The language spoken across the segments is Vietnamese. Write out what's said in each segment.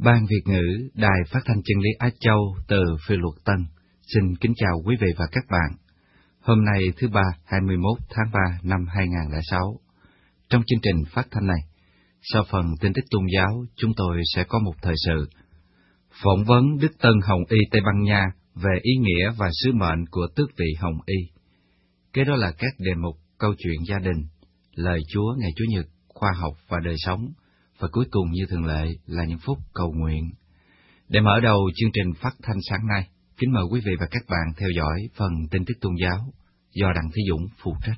Ban Việt ngữ Đài Phát thanh Chân lý Á Châu từ Phê Luật Tân xin kính chào quý vị và các bạn. Hôm nay thứ Ba 21 tháng 3 năm 2006. Trong chương trình phát thanh này, sau phần tin tức tôn giáo, chúng tôi sẽ có một thời sự phỏng vấn Đức Tân Hồng Y Tây Ban Nha về ý nghĩa và sứ mệnh của tước vị Hồng Y. Kế đó là các đề mục câu chuyện gia đình, lời Chúa ngày Chủ nhật, khoa học và đời sống, và cuối cùng như thường lệ là những phút cầu nguyện. Để mở đầu chương trình phát thanh sáng nay, kính mời quý vị và các bạn theo dõi phần tin tức tôn giáo do Đặng Thế Dũng phụ trách.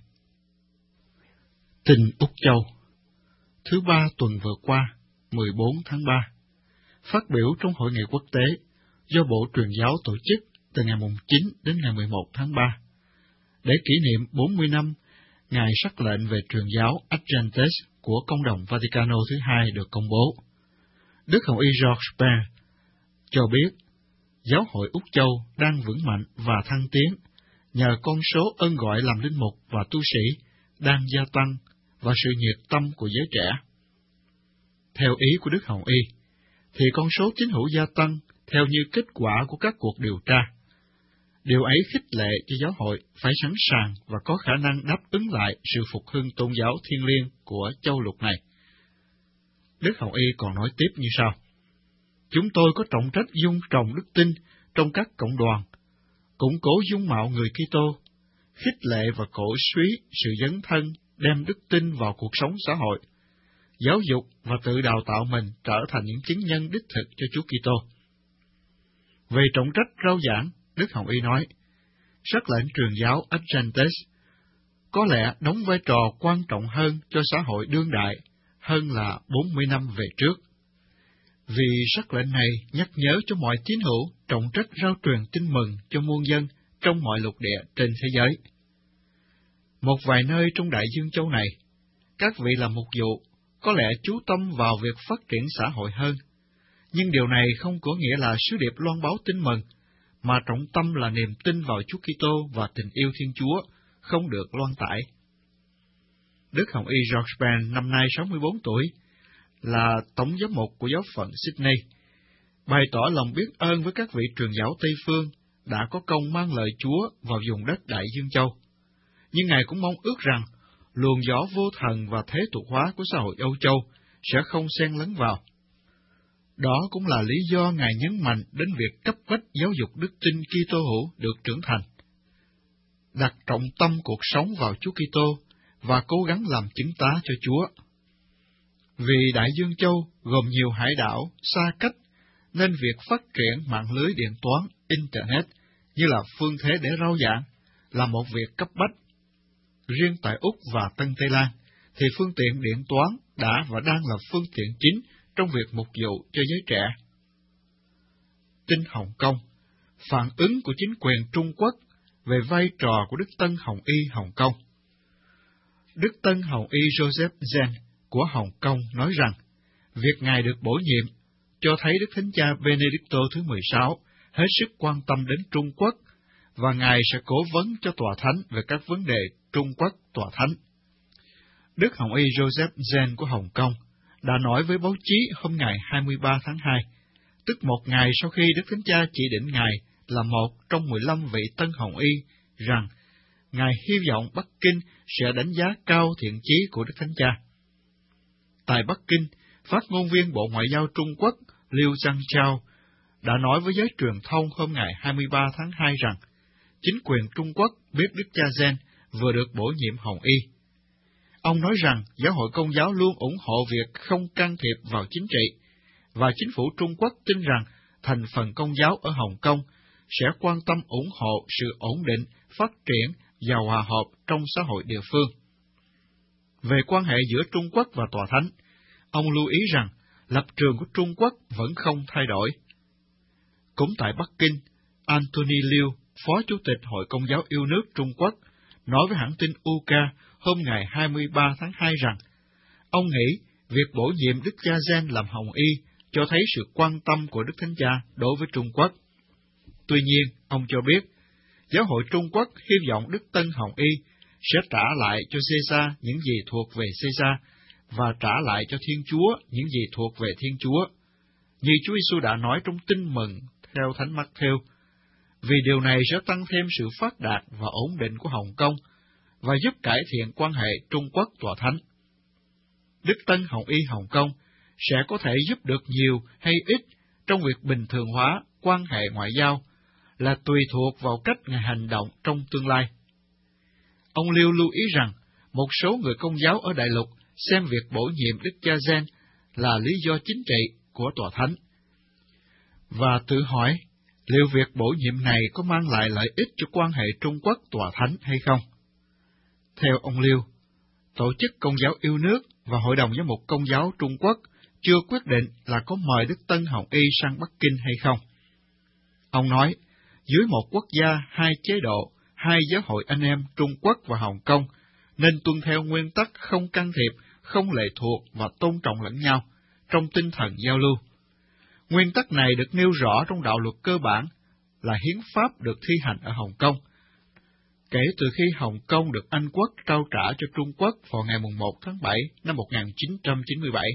Tin Úc Châu. Thứ Ba tuần vừa qua, 14 tháng 3, phát biểu trong hội nghị quốc tế do Bộ Truyền giáo tổ chức từ ngày 9 đến ngày 11 tháng 3, để kỷ niệm 40 năm Ngài sắc lệnh về truyền giáo Adventist của Công đồng Vaticano thứ hai được công bố. Đức Hồng Y George Pell cho biết, Giáo hội Úc Châu đang vững mạnh và thăng tiến nhờ con số ơn gọi làm linh mục và tu sĩ đang gia tăng và sự nhiệt tâm của giới trẻ. Theo ý của Đức Hồng Y, thì con số tín hữu gia tăng theo như kết quả của các cuộc điều tra. Điều ấy khích lệ cho giáo hội phải sẵn sàng và có khả năng đáp ứng lại sự phục hưng tôn giáo thiêng liêng của châu lục này. Đức Hồng Y còn nói tiếp như sau: Chúng tôi có trọng trách dung trồng đức tin trong các cộng đoàn, củng cố dung mạo người Kitô, khích lệ và cổ suý sự dấn thân đem đức tin vào cuộc sống xã hội, giáo dục và tự đào tạo mình trở thành những chứng nhân đích thực cho Chúa Kitô. Về trọng trách rao giảng, Đức Hồng Y nói, sắc lệnh truyền giáo Adventist có lẽ đóng vai trò quan trọng hơn cho xã hội đương đại hơn là 40 năm về trước. Vì sắc lệnh này nhắc nhớ cho mọi tín hữu trọng trách rao truyền tin mừng cho muôn dân trong mọi lục địa trên thế giới. Một vài nơi trong đại dương châu này, các vị làm mục vụ có lẽ chú tâm vào việc phát triển xã hội hơn, nhưng điều này không có nghĩa là sứ điệp loan báo tin mừng, mà trọng tâm là niềm tin vào Chúa Kitô và tình yêu Thiên Chúa không được loan tải. Đức Hồng Y George Pell năm nay 64 tuổi, là tổng giám mục của giáo phận Sydney, bày tỏ lòng biết ơn với các vị truyền giáo Tây phương đã có công mang lời Chúa vào vùng đất Đại Dương Châu. Nhưng Ngài cũng mong ước rằng luồng gió vô thần và thế tục hóa của xã hội Âu Châu sẽ không xen lấn vào. Đó cũng là lý do Ngài nhấn mạnh đến việc cấp bách giáo dục đức tin Kitô hữu được trưởng thành, đặt trọng tâm cuộc sống vào Chúa Kitô và cố gắng làm chứng tá cho Chúa. Vì Đại Dương Châu gồm nhiều hải đảo xa cách, nên việc phát triển mạng lưới điện toán Internet như là phương thế để rao giảng là một việc cấp bách. Riêng tại Úc và Tân Tây Lan, thì phương tiện điện toán đã và đang là phương tiện chính trong việc mục vụ cho giới trẻ. Tin Hồng Kông, phản ứng của chính quyền Trung Quốc về vai trò của Đức Tân Hồng Y Hồng Kông. Đức Tân Hồng Y Joseph Zen của Hồng Kông nói rằng, việc Ngài được bổ nhiệm cho thấy Đức Thánh Cha Benedicto thứ 16 hết sức quan tâm đến Trung Quốc, và Ngài sẽ cố vấn cho Tòa Thánh về các vấn đề Trung Quốc Tòa Thánh. Đức Hồng Y Joseph Zen của Hồng Kông đã nói với báo chí hôm ngày 23 tháng 2, tức một ngày sau khi Đức Thánh Cha chỉ định Ngài là một trong 15 vị Tân Hồng Y, rằng Ngài hy vọng Bắc Kinh sẽ đánh giá cao thiện chí của Đức Thánh Cha. Tại Bắc Kinh, phát ngôn viên Bộ Ngoại giao Trung Quốc Liu Zhangchao đã nói với giới truyền thông hôm ngày 23 tháng 2 rằng, chính quyền Trung Quốc biết Đức cha Zen vừa được bổ nhiệm Hồng Y. Ông nói rằng giáo hội Công giáo luôn ủng hộ việc không can thiệp vào chính trị, và chính phủ Trung Quốc tin rằng thành phần Công giáo ở Hồng Kông sẽ quan tâm ủng hộ sự ổn định, phát triển và hòa hợp trong xã hội địa phương. Về quan hệ giữa Trung Quốc và Tòa Thánh, ông lưu ý rằng lập trường của Trung Quốc vẫn không thay đổi. Cũng tại Bắc Kinh, Anthony Liu, Phó Chủ tịch Hội Công giáo yêu nước Trung Quốc, nói với hãng tin UK hôm ngày 23 tháng 2 rằng, ông nghĩ việc bổ nhiệm Đức cha Zen làm Hồng Y cho thấy sự quan tâm của Đức Thánh Cha đối với Trung Quốc. Tuy nhiên, ông cho biết, giáo hội Trung Quốc hy vọng Đức Tân Hồng Y sẽ trả lại cho Caesar những gì thuộc về Caesar, và trả lại cho Thiên Chúa những gì thuộc về Thiên Chúa. như Chúa Giêsu đã nói trong Tin Mừng theo Thánh Mác-thêu, vì điều này sẽ tăng thêm sự phát đạt và ổn định của Hồng Kông và giúp cải thiện quan hệ Trung Quốc Tòa Thánh. Đức Tân Hồng Y Hồng Kông sẽ có thể giúp được nhiều hay ít trong việc bình thường hóa quan hệ ngoại giao là tùy thuộc vào cách Ngài hành động trong tương lai. Ông Liêu lưu ý rằng, một số người Công giáo ở Đại Lục xem việc bổ nhiệm Đức Cha Gen là lý do chính trị của Tòa Thánh, và tự hỏi liệu việc bổ nhiệm này có mang lại lợi ích cho quan hệ Trung Quốc Tòa Thánh hay không. Theo ông Liêu, Tổ chức Công giáo yêu nước và Hội đồng Giám mục Công giáo Trung Quốc chưa quyết định là có mời Đức Tân Hồng Y sang Bắc Kinh hay không. Ông nói, dưới một quốc gia, hai chế độ, hai giáo hội anh em Trung Quốc và Hồng Kông nên tuân theo nguyên tắc không can thiệp, không lệ thuộc và tôn trọng lẫn nhau trong tinh thần giao lưu. Nguyên tắc này được nêu rõ trong đạo luật cơ bản là hiến pháp được thi hành ở Hồng Kông, kể từ khi Hồng Kông được Anh Quốc trao trả cho Trung Quốc vào ngày 1 tháng 7 năm 1997.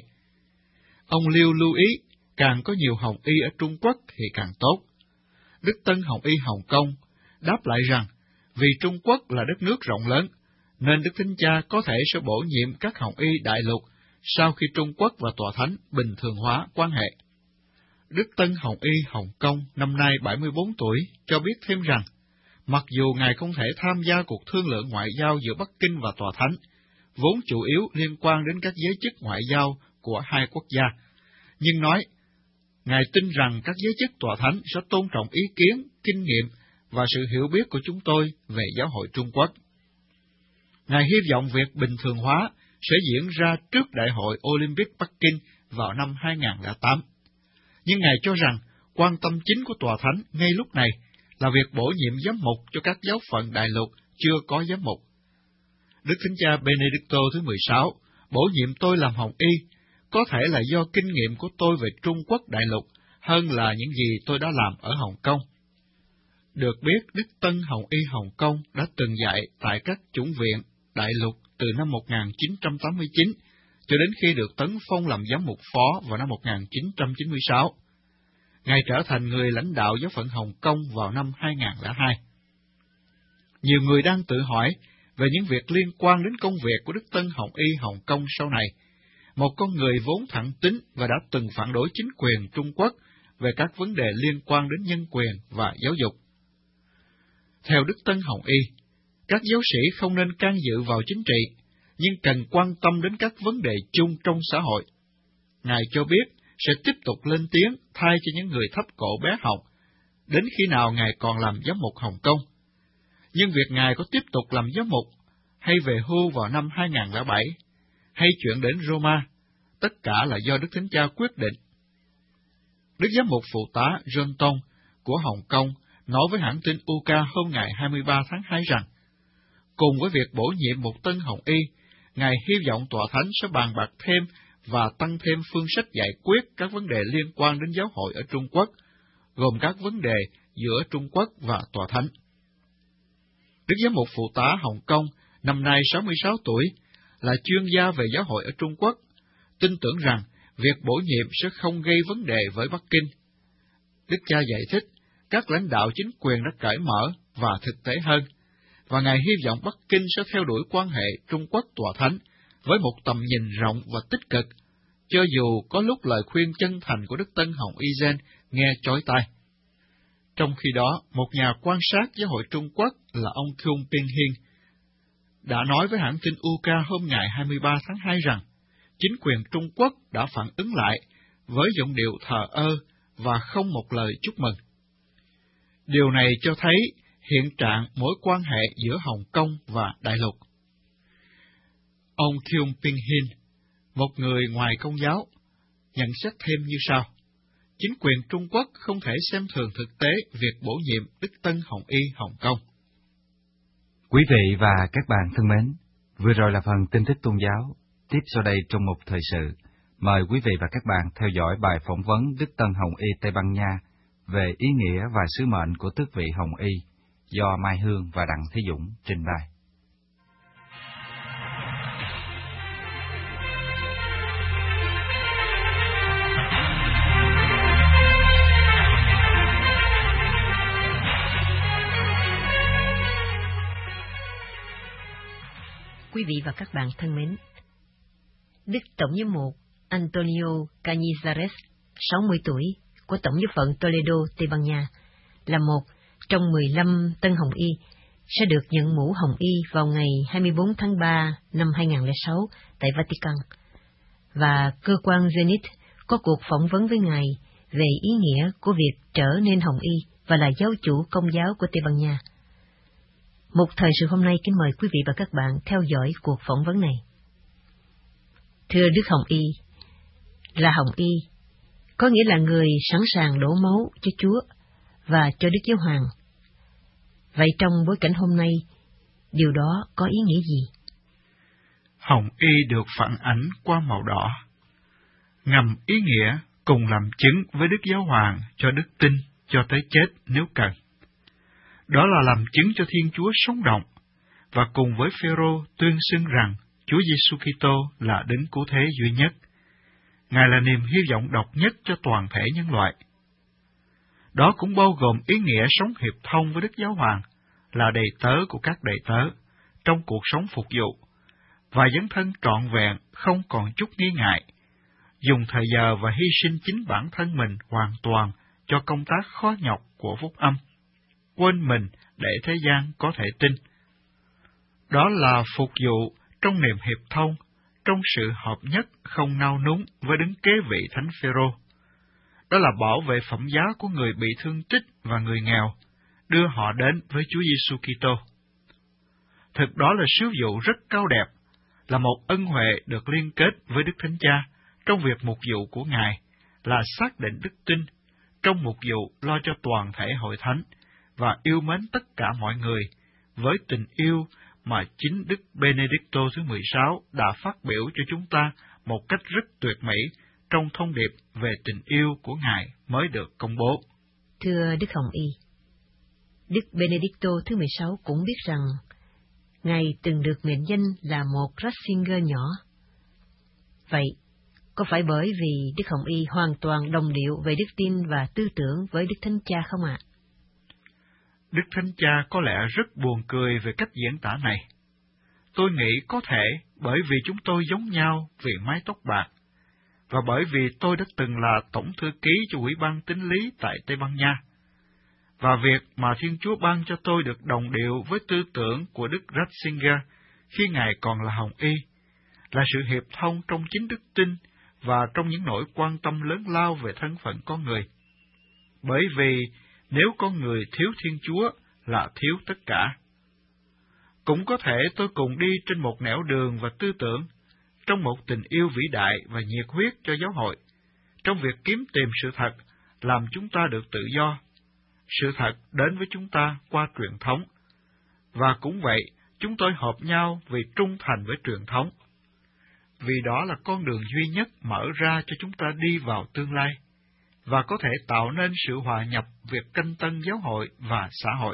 Ông Liêu lưu ý, càng có nhiều Hồng Y ở Trung Quốc thì càng tốt. Đức Tân Hồng Y Hồng Kông đáp lại rằng, vì Trung Quốc là đất nước rộng lớn, nên Đức Thánh Cha có thể sẽ bổ nhiệm các Hồng Y Đại Lục sau khi Trung Quốc và Tòa Thánh bình thường hóa quan hệ. Đức Tân Hồng Y Hồng Kông năm nay 74 tuổi cho biết thêm rằng, mặc dù Ngài không thể tham gia cuộc thương lượng ngoại giao giữa Bắc Kinh và Tòa Thánh, vốn chủ yếu liên quan đến các giới chức ngoại giao của hai quốc gia, nhưng nói, Ngài tin rằng các giới chức Tòa Thánh sẽ tôn trọng ý kiến, kinh nghiệm và sự hiểu biết của chúng tôi về giáo hội Trung Quốc. Ngài hy vọng việc bình thường hóa sẽ diễn ra trước Đại hội Olympic Bắc Kinh vào năm 2008. Nhưng Ngài cho rằng, quan tâm chính của Tòa Thánh ngay lúc này là việc bổ nhiệm giám mục cho các giáo phận Đại Lục chưa có giám mục. Đức Thánh Cha Benedicto thứ 16 bổ nhiệm tôi làm Hồng Y, có thể là do kinh nghiệm của tôi về Trung Quốc Đại Lục hơn là những gì tôi đã làm ở Hồng Kông. Được biết, Đức Tân Hồng Y Hồng Kông đã từng dạy tại các chủng viện Đại Lục từ năm 1989 cho đến khi được tấn phong làm giám mục phó vào năm 1996. Ngài trở thành người lãnh đạo giáo phận Hồng Kông vào năm 2002. Nhiều người đang tự hỏi về những việc liên quan đến công việc của Đức Tân Hồng Y Hồng Kông sau này, một con người vốn thẳng tính và đã từng phản đối chính quyền Trung Quốc về các vấn đề liên quan đến nhân quyền và giáo dục. Theo Đức Tân Hồng Y, các giáo sĩ không nên can dự vào chính trị, nhưng cần quan tâm đến các vấn đề chung trong xã hội. Ngài cho biết sẽ tiếp tục lên tiếng thay cho những người thấp cổ bé họng, đến khi nào Ngài còn làm giám mục Hồng Kông. Nhưng việc Ngài có tiếp tục làm giám mục, hay về hưu vào năm 2007, hay chuyển đến Roma, tất cả là do Đức Thánh Cha quyết định. Đức Giám mục Phụ tá John Tong của Hồng Kông nói với hãng tin UK hôm ngày 23 tháng 2 rằng, cùng với việc bổ nhiệm một Tân Hồng Y, Ngài hy vọng Tòa Thánh sẽ bàn bạc thêm và tăng thêm phương sách giải quyết các vấn đề liên quan đến giáo hội ở Trung Quốc, gồm các vấn đề giữa Trung Quốc và Tòa Thánh. Đức Giám mục Phụ tá Hồng Kông, năm nay 66 tuổi, là chuyên gia về giáo hội ở Trung Quốc, tin tưởng rằng việc bổ nhiệm sẽ không gây vấn đề với Bắc Kinh. Đức cha giải thích, các lãnh đạo chính quyền đã cởi mở và thực tế hơn, và Ngài hy vọng Bắc Kinh sẽ theo đuổi quan hệ Trung Quốc Tòa Thánh với một tầm nhìn rộng và tích cực, cho dù có lúc lời khuyên chân thành của Đức Tân Hồng Y Gen nghe chói tai. Trong khi đó, một nhà quan sát giáo hội Trung Quốc là ông Kyung Ping Hin đã nói với hãng tin UK hôm ngày 23 tháng 2 rằng, chính quyền Trung Quốc đã phản ứng lại với giọng điệu thờ ơ và không một lời chúc mừng. Điều này cho thấy hiện trạng mối quan hệ giữa Hồng Kông và Đại Lục. Ông Kyung Ping Hin, một người ngoài Công giáo, nhận xét thêm như sau: chính quyền Trung Quốc không thể xem thường thực tế việc bổ nhiệm Đức Tân Hồng Y Hồng Kông. Quý vị và các bạn thân mến, vừa rồi là phần tin tức tôn giáo. Tiếp sau đây trong một thời sự, mời quý vị và các bạn theo dõi bài phỏng vấn Đức Tân Hồng Y Tây Ban Nha về ý nghĩa và sứ mệnh của tước vị Hồng Y do Mai Hương và Đặng Thế Dũng trình bày. quý vị và các bạn thân mến. Đức Tổng giám mục Antonio Cañizares, 60 tuổi, của Tổng giáo phận Toledo, Tây Ban Nha, là một trong 15 tân hồng y sẽ được nhận mũ hồng y vào ngày 24 tháng 3 năm 2006 tại Vatican. Và cơ quan Zenith có cuộc phỏng vấn với Ngài về ý nghĩa của việc trở nên hồng y và là giáo chủ công giáo của Tây Ban Nha. Một thời sự hôm nay kính mời quý vị và các bạn theo dõi cuộc phỏng vấn này. Thưa Đức Hồng Y, là hồng y có nghĩa là người sẵn sàng đổ máu cho Chúa và cho Đức Giáo Hoàng. Vậy trong bối cảnh hôm nay, điều đó có ý nghĩa gì? Hồng y được phản ánh qua màu đỏ, ngầm ý nghĩa cùng làm chứng với Đức Giáo Hoàng cho đức tin cho tới chết nếu cần. Đó là làm chứng cho Thiên Chúa sống động, và cùng với Phêrô tuyên xưng rằng Chúa Giêsu Kitô là đấng cứu thế duy nhất. Ngài là niềm hy vọng độc nhất cho toàn thể nhân loại. Đó cũng bao gồm ý nghĩa sống hiệp thông với Đức Giáo Hoàng, là đầy tớ của các đầy tớ trong cuộc sống phục vụ, và dấn thân trọn vẹn không còn chút nghi ngại, dùng thời giờ và hy sinh chính bản thân mình hoàn toàn cho công tác khó nhọc của phúc âm, quên mình để thế gian có thể tin. Đó là phục vụ trong niềm hiệp thông, trong sự hợp nhất không nao núng với đấng kế vị Thánh Phêrô. Đó là bảo vệ phẩm giá của người bị thương tích và người nghèo, đưa họ đến với Chúa Giêsu Kitô. Thực đó là sứ vụ rất cao đẹp, là một ân huệ được liên kết với Đức Thánh Cha trong việc mục vụ của Ngài, là xác định đức tin trong mục vụ lo cho toàn thể hội thánh và yêu mến tất cả mọi người với tình yêu mà chính Đức Benedicto thứ 16 đã phát biểu cho chúng ta một cách rất tuyệt mỹ trong thông điệp về tình yêu của Ngài mới được công bố. Thưa Đức Hồng Y, Đức Benedicto thứ 16 cũng biết rằng Ngài từng được mệnh danh là một Ratzinger nhỏ. Vậy, có phải bởi vì Đức Hồng Y hoàn toàn đồng điệu về đức tin và tư tưởng với Đức Thánh Cha không ạ? Đức Thánh Cha có lẽ rất buồn cười về cách diễn tả này. Tôi nghĩ có thể bởi vì chúng tôi giống nhau vì mái tóc bạc, và bởi vì tôi đã từng là tổng thư ký cho Ủy ban Tín lý tại Tây Ban Nha, và việc mà Thiên Chúa ban cho tôi được đồng điệu với tư tưởng của Đức Ratzinger khi Ngài còn là hồng y, là sự hiệp thông trong chính đức tin và trong những nỗi quan tâm lớn lao về thân phận con người. Bởi vì nếu con người thiếu Thiên Chúa là thiếu tất cả. Cũng có thể tôi cùng đi trên một nẻo đường và tư tưởng, trong một tình yêu vĩ đại và nhiệt huyết cho giáo hội, trong việc kiếm tìm sự thật, làm chúng ta được tự do. Sự thật đến với chúng ta qua truyền thống. Và cũng vậy, chúng tôi hợp nhau vì trung thành với truyền thống. Vì đó là con đường duy nhất mở ra cho chúng ta đi vào tương lai, và có thể tạo nên sự hòa nhập việc canh tân giáo hội và xã hội.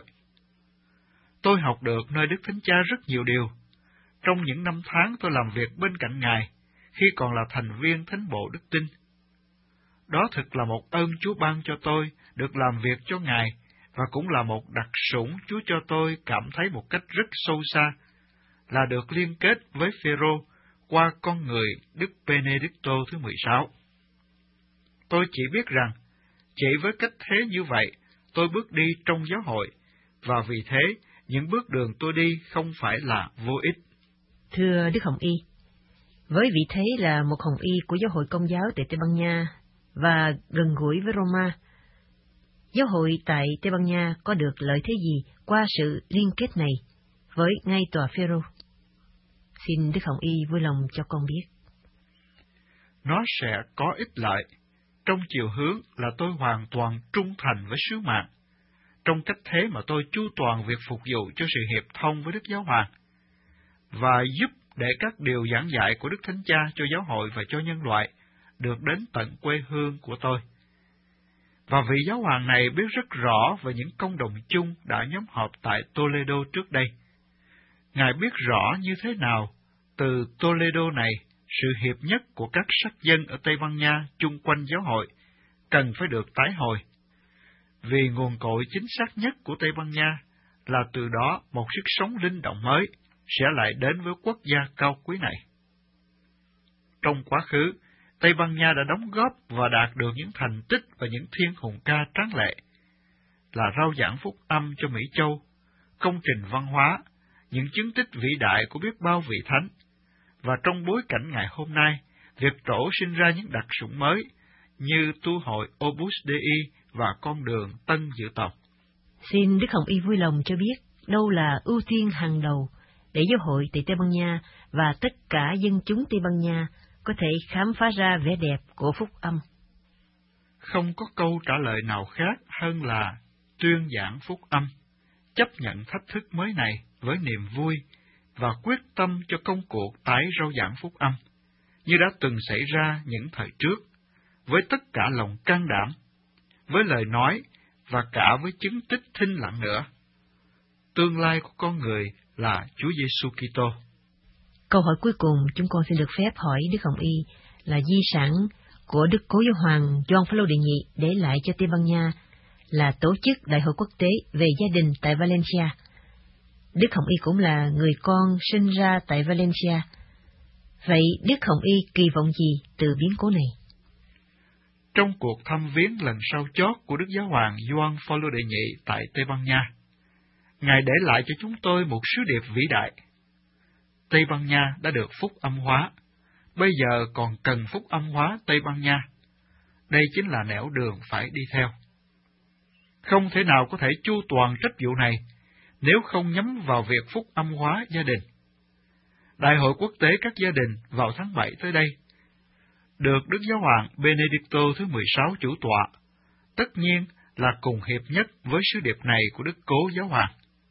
Tôi học được nơi Đức Thánh Cha rất nhiều điều, trong những năm tháng tôi làm việc bên cạnh Ngài, khi còn là thành viên Thánh bộ Đức Tin. Đó thực là một ơn Chúa ban cho tôi được làm việc cho Ngài, và cũng là một đặc sủng Chúa cho tôi cảm thấy một cách rất sâu xa, là được liên kết với Phêrô qua con người Đức Benedicto thứ 16. Tôi chỉ biết rằng, chỉ với cách thế như vậy, tôi bước đi trong giáo hội, và vì thế, những bước đường tôi đi không phải là vô ích. Thưa Đức Hồng Y, với vị thế là một hồng y của giáo hội Công giáo tại Tây Ban Nha và gần gũi với Roma, giáo hội tại Tây Ban Nha có được lợi thế gì qua sự liên kết này với ngay tòa Phêrô? Xin Đức Hồng Y vui lòng cho con biết. Nó sẽ có ích lợi, trong chiều hướng là tôi hoàn toàn trung thành với sứ mạng, trong cách thế mà tôi chu toàn việc phục vụ cho sự hiệp thông với Đức Giáo Hoàng, và giúp để các điều giảng dạy của Đức Thánh Cha cho giáo hội và cho nhân loại được đến tận quê hương của tôi. Và vị giáo hoàng này biết rất rõ về những công đồng chung đã nhóm họp tại Toledo trước đây. Ngài biết rõ như thế nào, từ Toledo này, sự hiệp nhất của các sắc dân ở Tây Ban Nha chung quanh giáo hội cần phải được tái hồi. Vì nguồn cội chính xác nhất của Tây Ban Nha là từ đó một sức sống linh động mới, sẽ lại đến với quốc gia cao quý này. Trong quá khứ, Tây Ban Nha đã đóng góp và đạt được những thành tích và những thiên hùng ca tráng lệ, là rao giảng phúc âm cho Mỹ Châu, công trình văn hóa, những chứng tích vĩ đại của biết bao vị thánh, và trong bối cảnh ngày hôm nay, việc trổ sinh ra những đặc sủng mới như tu hội Opus Dei và con đường Tân Dự Tộc. Xin Đức Hồng Y vui lòng cho biết đâu là ưu tiên hàng đầu để giáo hội tại Tây Ban Nha và tất cả dân chúng Tây Ban Nha có thể khám phá ra vẻ đẹp của phúc âm. Không có câu trả lời nào khác hơn là tuyên giảng phúc âm, chấp nhận thách thức mới này với niềm vui và quyết tâm cho công cuộc tái rao giảng phúc âm, như đã từng xảy ra những thời trước, với tất cả lòng can đảm, với lời nói và cả với chứng tích thinh lặng nữa. Tương lai của con người là Chúa Giêsu Kitô. Câu hỏi cuối cùng chúng con xin được phép hỏi Đức Hồng Y là di sản của Đức Cố Giáo Hoàng Gioan Phaolô đệ nhị để lại cho Tây Ban Nha là tổ chức Đại hội quốc tế về gia đình tại Valencia. Đức Hồng Y cũng là người con sinh ra tại Valencia. Vậy Đức Hồng Y kỳ vọng gì từ biến cố này? Trong cuộc thăm viếng lần sau chót của Đức Giáo hoàng Gioan Phaolô đệ nhị tại Tây Ban Nha, Ngài để lại cho chúng tôi một sứ điệp vĩ đại. Tây Ban Nha đã được phúc âm hóa, bây giờ còn cần phúc âm hóa Tây Ban Nha. Đây chính là nẻo đường phải đi theo. Không thể nào có thể chu toàn trách vụ này nếu không nhắm vào việc phúc âm hóa gia đình. Đại hội quốc tế các gia đình vào tháng 7 tới đây, được Đức Giáo hoàng Benedicto thứ 16 chủ tọa, tất nhiên là cùng hiệp nhất với sứ điệp này của Đức Cố Giáo hoàng.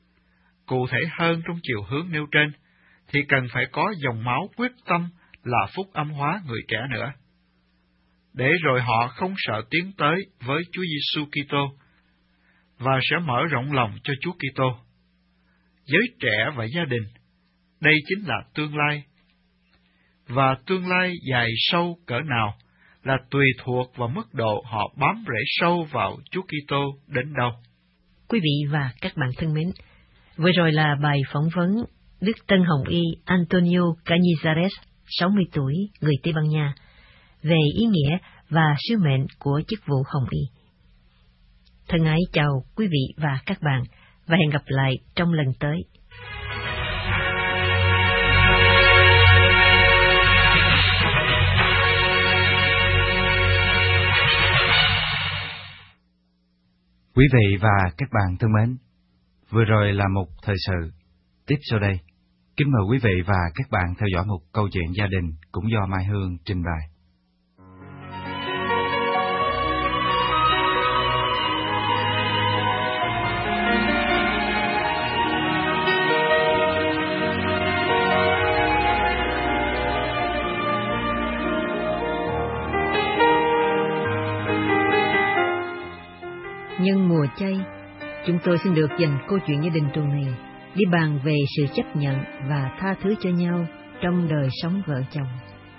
Cụ thể hơn trong chiều hướng nêu trên, thì cần phải có dòng máu quyết tâm là phúc âm hóa người trẻ nữa, để rồi họ không sợ tiến tới với Chúa Giêsu Kitô và sẽ mở rộng lòng cho Chúa Kitô. Giới trẻ và gia đình, đây chính là tương lai, và tương lai dài sâu cỡ nào là tùy thuộc vào mức độ họ bám rễ sâu vào Chúa Kitô đến đâu. Quý vị và các bạn thân mến, vừa rồi là bài phỏng vấn Đức Tân Hồng Y Antonio Cañizares, 60 tuổi, người Tây Ban Nha, về ý nghĩa và sứ mệnh của chức vụ Hồng Y. Thân ái chào quý vị và các bạn, và hẹn gặp lại trong lần tới. Quý vị và các bạn thân mến, vừa rồi là một thời sự. Tiếp sau đây, kính mời quý vị và các bạn theo dõi một câu chuyện gia đình cũng do Mai Hương trình bày. Nhân mùa chay, chúng tôi xin được dành câu chuyện gia đình tuần này đi bàn về sự chấp nhận và tha thứ cho nhau trong đời sống vợ chồng.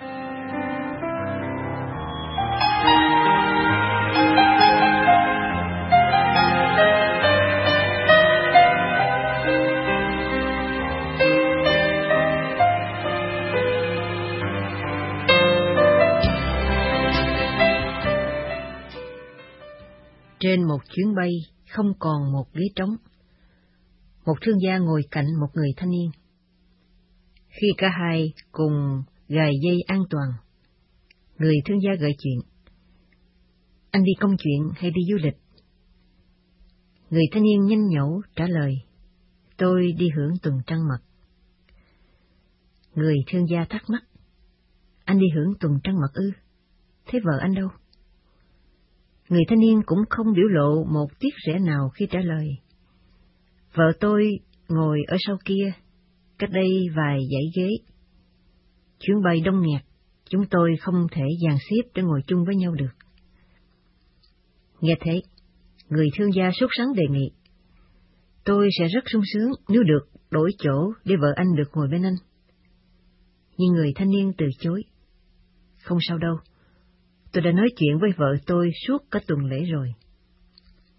Trên một chuyến bay không còn một ghế trống, một thương gia ngồi cạnh một người thanh niên. Khi cả hai cùng gài dây an toàn, người thương gia gợi chuyện: "Anh đi công chuyện hay đi du lịch?" Người thanh niên nhanh nhẩu trả lời: "Tôi đi hưởng tuần trăng mật." Người thương gia thắc mắc: "Anh đi hưởng tuần trăng mật ư? Thế vợ anh đâu?" Người thanh niên cũng không biểu lộ một tiếc rẻ nào khi trả lời: "Vợ tôi ngồi ở sau kia, cách đây vài dãy ghế. Chuyến bay đông nghẹt, chúng tôi không thể dàn xếp để ngồi chung với nhau được." Nghe thế, người thương gia sốt sắng đề nghị: "Tôi sẽ rất sung sướng nếu được đổi chỗ để vợ anh được ngồi bên anh." Nhưng người thanh niên từ chối: "Không sao đâu. Tôi đã nói chuyện với vợ tôi suốt cả tuần lễ rồi."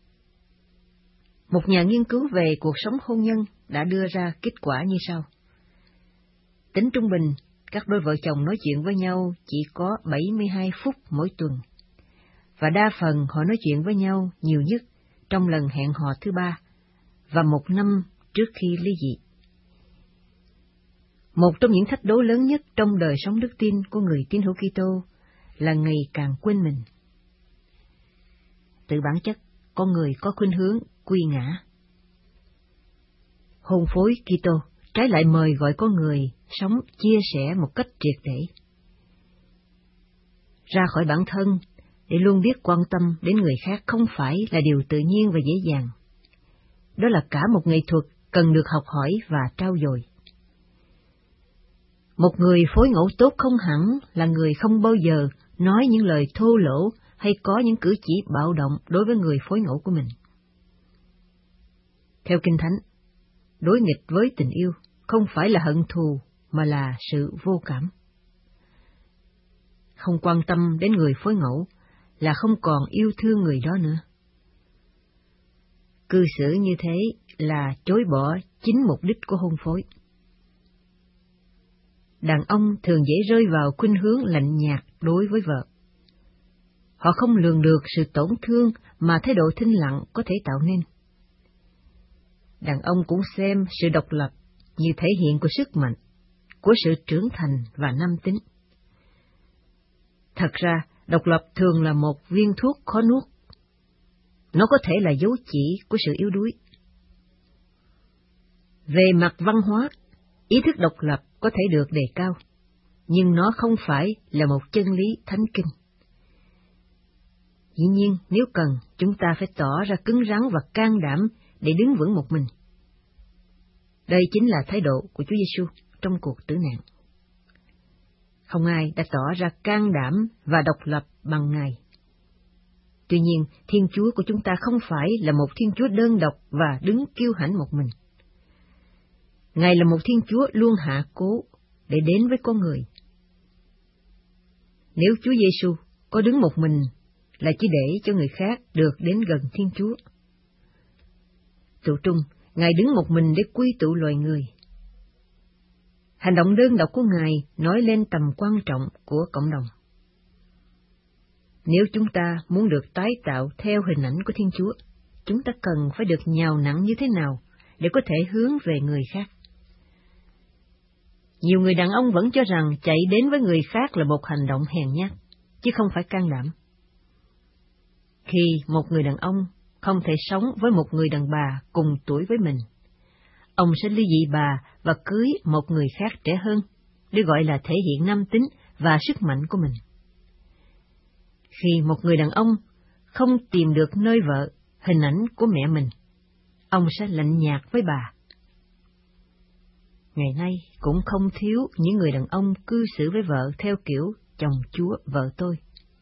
Một nhà nghiên cứu về cuộc sống hôn nhân đã đưa ra kết quả như sau: Tính trung bình, các đôi vợ chồng nói chuyện với nhau chỉ có 72 phút mỗi tuần, và đa phần họ nói chuyện với nhau nhiều nhất trong lần hẹn hò thứ 3 và 1 năm trước khi ly dị. Một trong những thách đố lớn nhất trong đời sống đức tin của người tín hữu Kitô là ngày càng quên mình. Từ bản chất, con người có khuynh hướng quy ngã. Hôn phối Kitô trái lại mời gọi con người sống chia sẻ một cách triệt để, ra khỏi bản thân để luôn biết quan tâm đến người khác không phải là điều tự nhiên và dễ dàng. Đó là cả một nghệ thuật cần được học hỏi và trau dồi. Một người phối ngẫu tốt không hẳn là người không bao giờ nói những lời thô lỗ hay có những cử chỉ bạo động đối với người phối ngẫu của mình. Theo Kinh Thánh, đối nghịch với tình yêu không phải là hận thù mà là sự vô cảm. Không quan tâm đến người phối ngẫu là không còn yêu thương người đó nữa. Cư xử như thế là chối bỏ chính mục đích của hôn phối. Đàn ông thường dễ rơi vào khuynh hướng lạnh nhạt đối với vợ. Họ không lường được sự tổn thương mà thái độ thinh lặng có thể tạo nên. Đàn ông cũng xem sự độc lập như thể hiện của sức mạnh, của sự trưởng thành và nam tính. Thật ra, độc lập thường là một viên thuốc khó nuốt. Nó có thể là dấu chỉ của sự yếu đuối. Về mặt văn hóa, ý thức độc lập có thể được đề cao, nhưng nó không phải là một chân lý thánh kinh. Dĩ nhiên, nếu cần, chúng ta phải tỏ ra cứng rắn và can đảm để đứng vững một mình. Đây chính là thái độ của Chúa Giêsu trong cuộc tử nạn. Không ai đã tỏ ra can đảm và độc lập bằng Ngài. Tuy nhiên, Thiên Chúa của chúng ta không phải là một Thiên Chúa đơn độc và đứng kiêu hãnh một mình. Ngài là một Thiên Chúa luôn hạ cố để đến với con người. Nếu Chúa Giêsu có đứng một mình là chỉ để cho người khác được đến gần Thiên Chúa. Tụ trung, Ngài đứng một mình để quy tụ loài người. Hành động đơn độc của Ngài nói lên tầm quan trọng của cộng đồng. Nếu chúng ta muốn được tái tạo theo hình ảnh của Thiên Chúa, chúng ta cần phải được nhào nặn như thế nào để có thể hướng về người khác. Nhiều người đàn ông vẫn cho rằng chạy đến với người khác là một hành động hèn nhát, chứ không phải can đảm. Khi một người đàn ông không thể sống với một người đàn bà cùng tuổi với mình, ông sẽ ly dị bà và cưới một người khác trẻ hơn, để gọi là thể hiện nam tính và sức mạnh của mình. Khi một người đàn ông không tìm được nơi vợ hình ảnh của mẹ mình, ông sẽ lạnh nhạt với bà. Ngày nay cũng không thiếu những người đàn ông cư xử với vợ theo kiểu chồng chúa vợ tôi.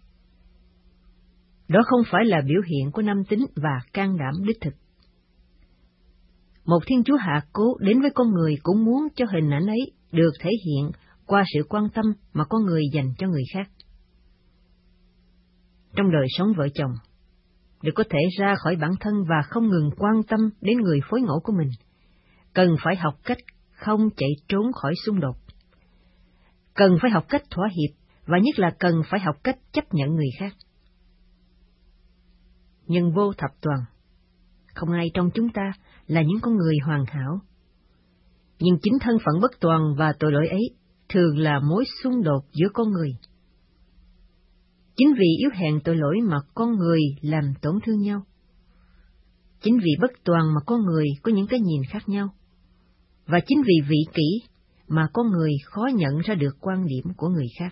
Đó không phải là biểu hiện của nam tính và can đảm đích thực. Một Thiên Chúa hạ cố đến với con người cũng muốn cho hình ảnh ấy được thể hiện qua sự quan tâm mà con người dành cho người khác. Trong đời sống vợ chồng, để có thể ra khỏi bản thân và không ngừng quan tâm đến người phối ngẫu của mình, cần phải học cách không chạy trốn khỏi xung đột. Cần phải học cách thỏa hiệp, và nhất là cần phải học cách chấp nhận người khác. Nhân vô thập toàn, không ai trong chúng ta là những con người hoàn hảo. Nhưng chính thân phận bất toàn và tội lỗi ấy thường là mối xung đột giữa con người. Chính vì yếu hèn tội lỗi mà con người làm tổn thương nhau. Chính vì bất toàn mà con người có những cái nhìn khác nhau. Và chính vì vị kỷ mà con người khó nhận ra được quan điểm của người khác.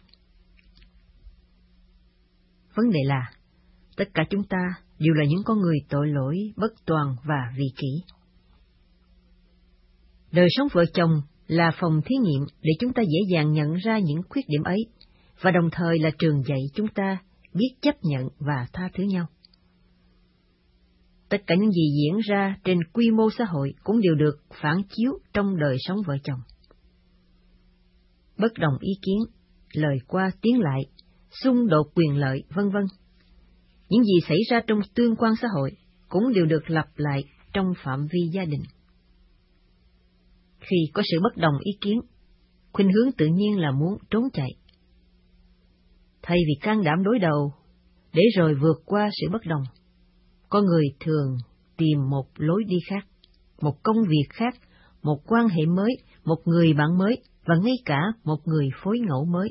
Vấn đề là, tất cả chúng ta đều là những con người tội lỗi, bất toàn và vị kỷ. Đời sống vợ chồng là phòng thí nghiệm để chúng ta dễ dàng nhận ra những khuyết điểm ấy, và đồng thời là trường dạy chúng ta biết chấp nhận và tha thứ nhau. Tất cả những gì diễn ra trên quy mô xã hội cũng đều được phản chiếu trong đời sống vợ chồng. Bất đồng ý kiến, lời qua tiếng lại, xung đột quyền lợi, vân vân. Những gì xảy ra trong tương quan xã hội cũng đều được lặp lại trong phạm vi gia đình. Khi có sự bất đồng ý kiến, khuynh hướng tự nhiên là muốn trốn chạy. Thay vì can đảm đối đầu, để rồi vượt qua sự bất đồng, con người thường tìm một lối đi khác, một công việc khác, một quan hệ mới, một người bạn mới, và ngay cả một người phối ngẫu mới.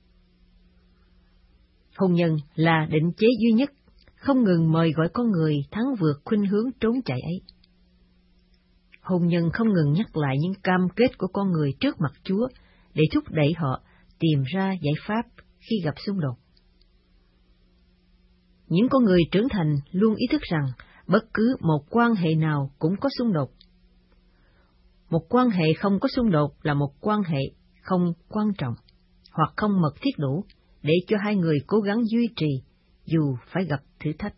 Hôn nhân là định chế duy nhất, không ngừng mời gọi con người thắng vượt khuynh hướng trốn chạy ấy. Hôn nhân không ngừng nhắc lại những cam kết của con người trước mặt Chúa để thúc đẩy họ tìm ra giải pháp khi gặp xung đột. Những con người trưởng thành luôn ý thức rằng bất cứ một quan hệ nào cũng có xung đột. Một quan hệ không có xung đột là một quan hệ không quan trọng hoặc không mật thiết đủ để cho hai người cố gắng duy trì dù phải gặp thử thách.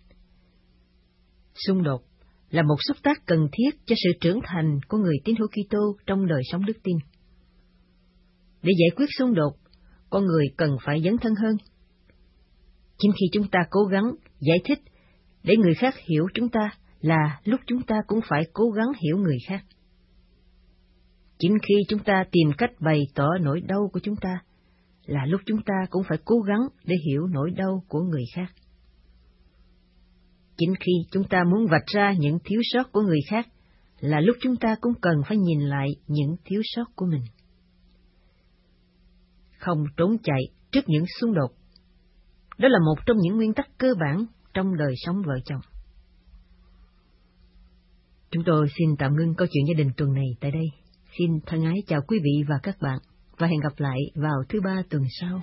Xung đột là một xúc tác cần thiết cho sự trưởng thành của người tín hữu Kitô trong đời sống đức tin. Để giải quyết xung đột, con người cần phải dấn thân hơn. Chính khi chúng ta cố gắng giải thích để người khác hiểu chúng ta là lúc chúng ta cũng phải cố gắng hiểu người khác. Chính khi chúng ta tìm cách bày tỏ nỗi đau của chúng ta là lúc chúng ta cũng phải cố gắng để hiểu nỗi đau của người khác. Chính khi chúng ta muốn vạch ra những thiếu sót của người khác là lúc chúng ta cũng cần phải nhìn lại những thiếu sót của mình. Không trốn chạy trước những xung đột. Đó là một trong những nguyên tắc cơ bản trong đời sống vợ chồng. Chúng tôi xin tạm ngưng câu chuyện gia đình tuần này tại đây. Xin thân ái chào quý vị và các bạn, và hẹn gặp lại vào thứ Ba tuần sau.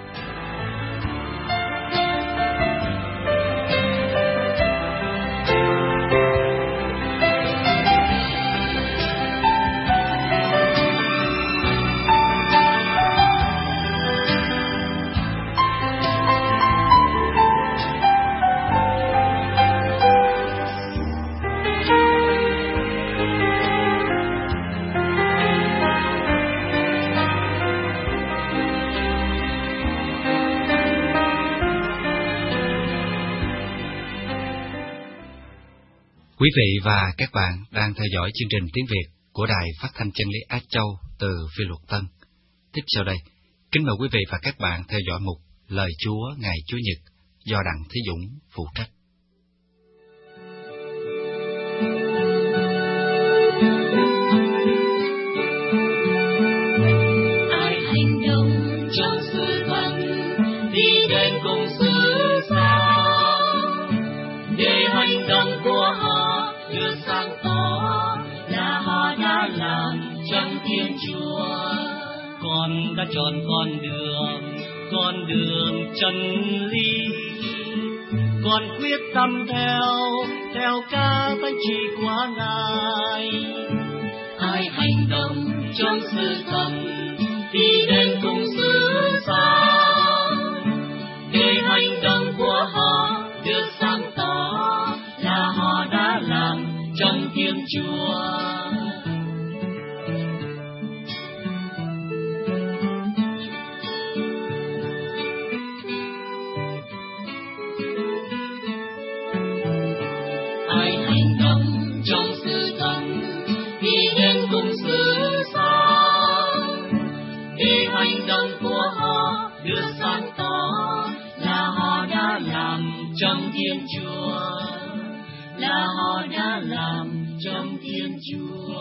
Quý vị và các bạn đang theo dõi chương trình tiếng Việt của Đài Phát thanh Chân lý Á Châu từ Phi Luật Tân. Tiếp sau đây, kính mời quý vị và các bạn theo dõi mục Lời Chúa ngày Chủ nhật do Đặng Thí Dũng phụ trách. Ai hành động trong sự thật, đi đến cùng sự sáng, để hành động của họ được sáng tỏ là họ đã làm trong Thiên Chúa. Con đã chọn con đường chân lý, con quyết tâm theo ca thánh chỉ của Ngài. Ai hành động trong sự thật, đi đến cùng sự sáng, để hành động của họ được sáng tỏ là họ đã làm trong Thiên Chúa. Ai hành động trong sự thật, đi đến cùng sự sáng, để hành động của họ được sáng tỏ là họ đã làm trong Thiên Chúa, là họ đã làm trong Thiên Chúa.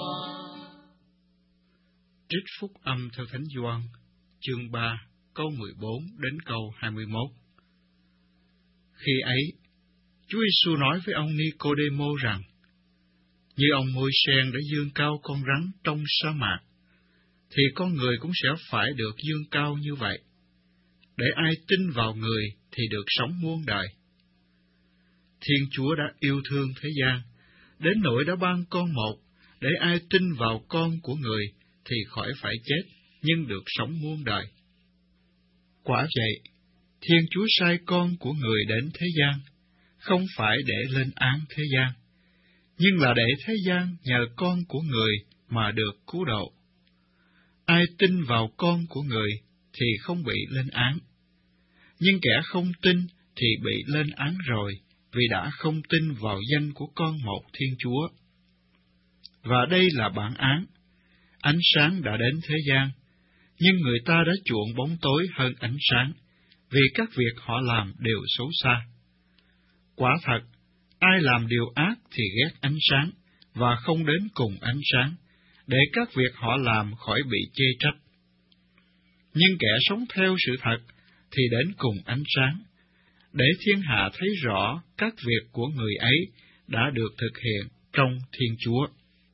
Trích phúc âm theo Thánh Gioan, chương 3, câu 14 đến câu 21. Khi ấy, Chúa Giêsu nói với ông Nicôđêmô rằng: như ông Môi-se đã dương cao con rắn trong sa mạc, thì con người cũng sẽ phải được dương cao như vậy, để ai tin vào người thì được sống muôn đời. Thiên Chúa đã yêu thương thế gian, đến nỗi đã ban con một, để ai tin vào con của người thì khỏi phải chết, nhưng được sống muôn đời. Quả vậy, Thiên Chúa sai con của người đến thế gian, không phải để lên án thế gian, nhưng là để thế gian nhờ con của người mà được cứu độ. Ai tin vào con của người thì không bị lên án, nhưng kẻ không tin thì bị lên án rồi, vì đã không tin vào danh của con một Thiên Chúa. Và đây là bản án: ánh sáng đã đến thế gian, Nhưng người ta đã chuộng bóng tối hơn ánh sáng, vì các việc họ làm đều xấu xa. Quả thật, ai làm điều ác thì ghét ánh sáng, và không đến cùng ánh sáng, để các việc họ làm khỏi bị chê trách. Nhưng kẻ sống theo sự thật thì đến cùng ánh sáng, để thiên hạ thấy rõ các việc của người ấy đã được thực hiện trong Thiên Chúa.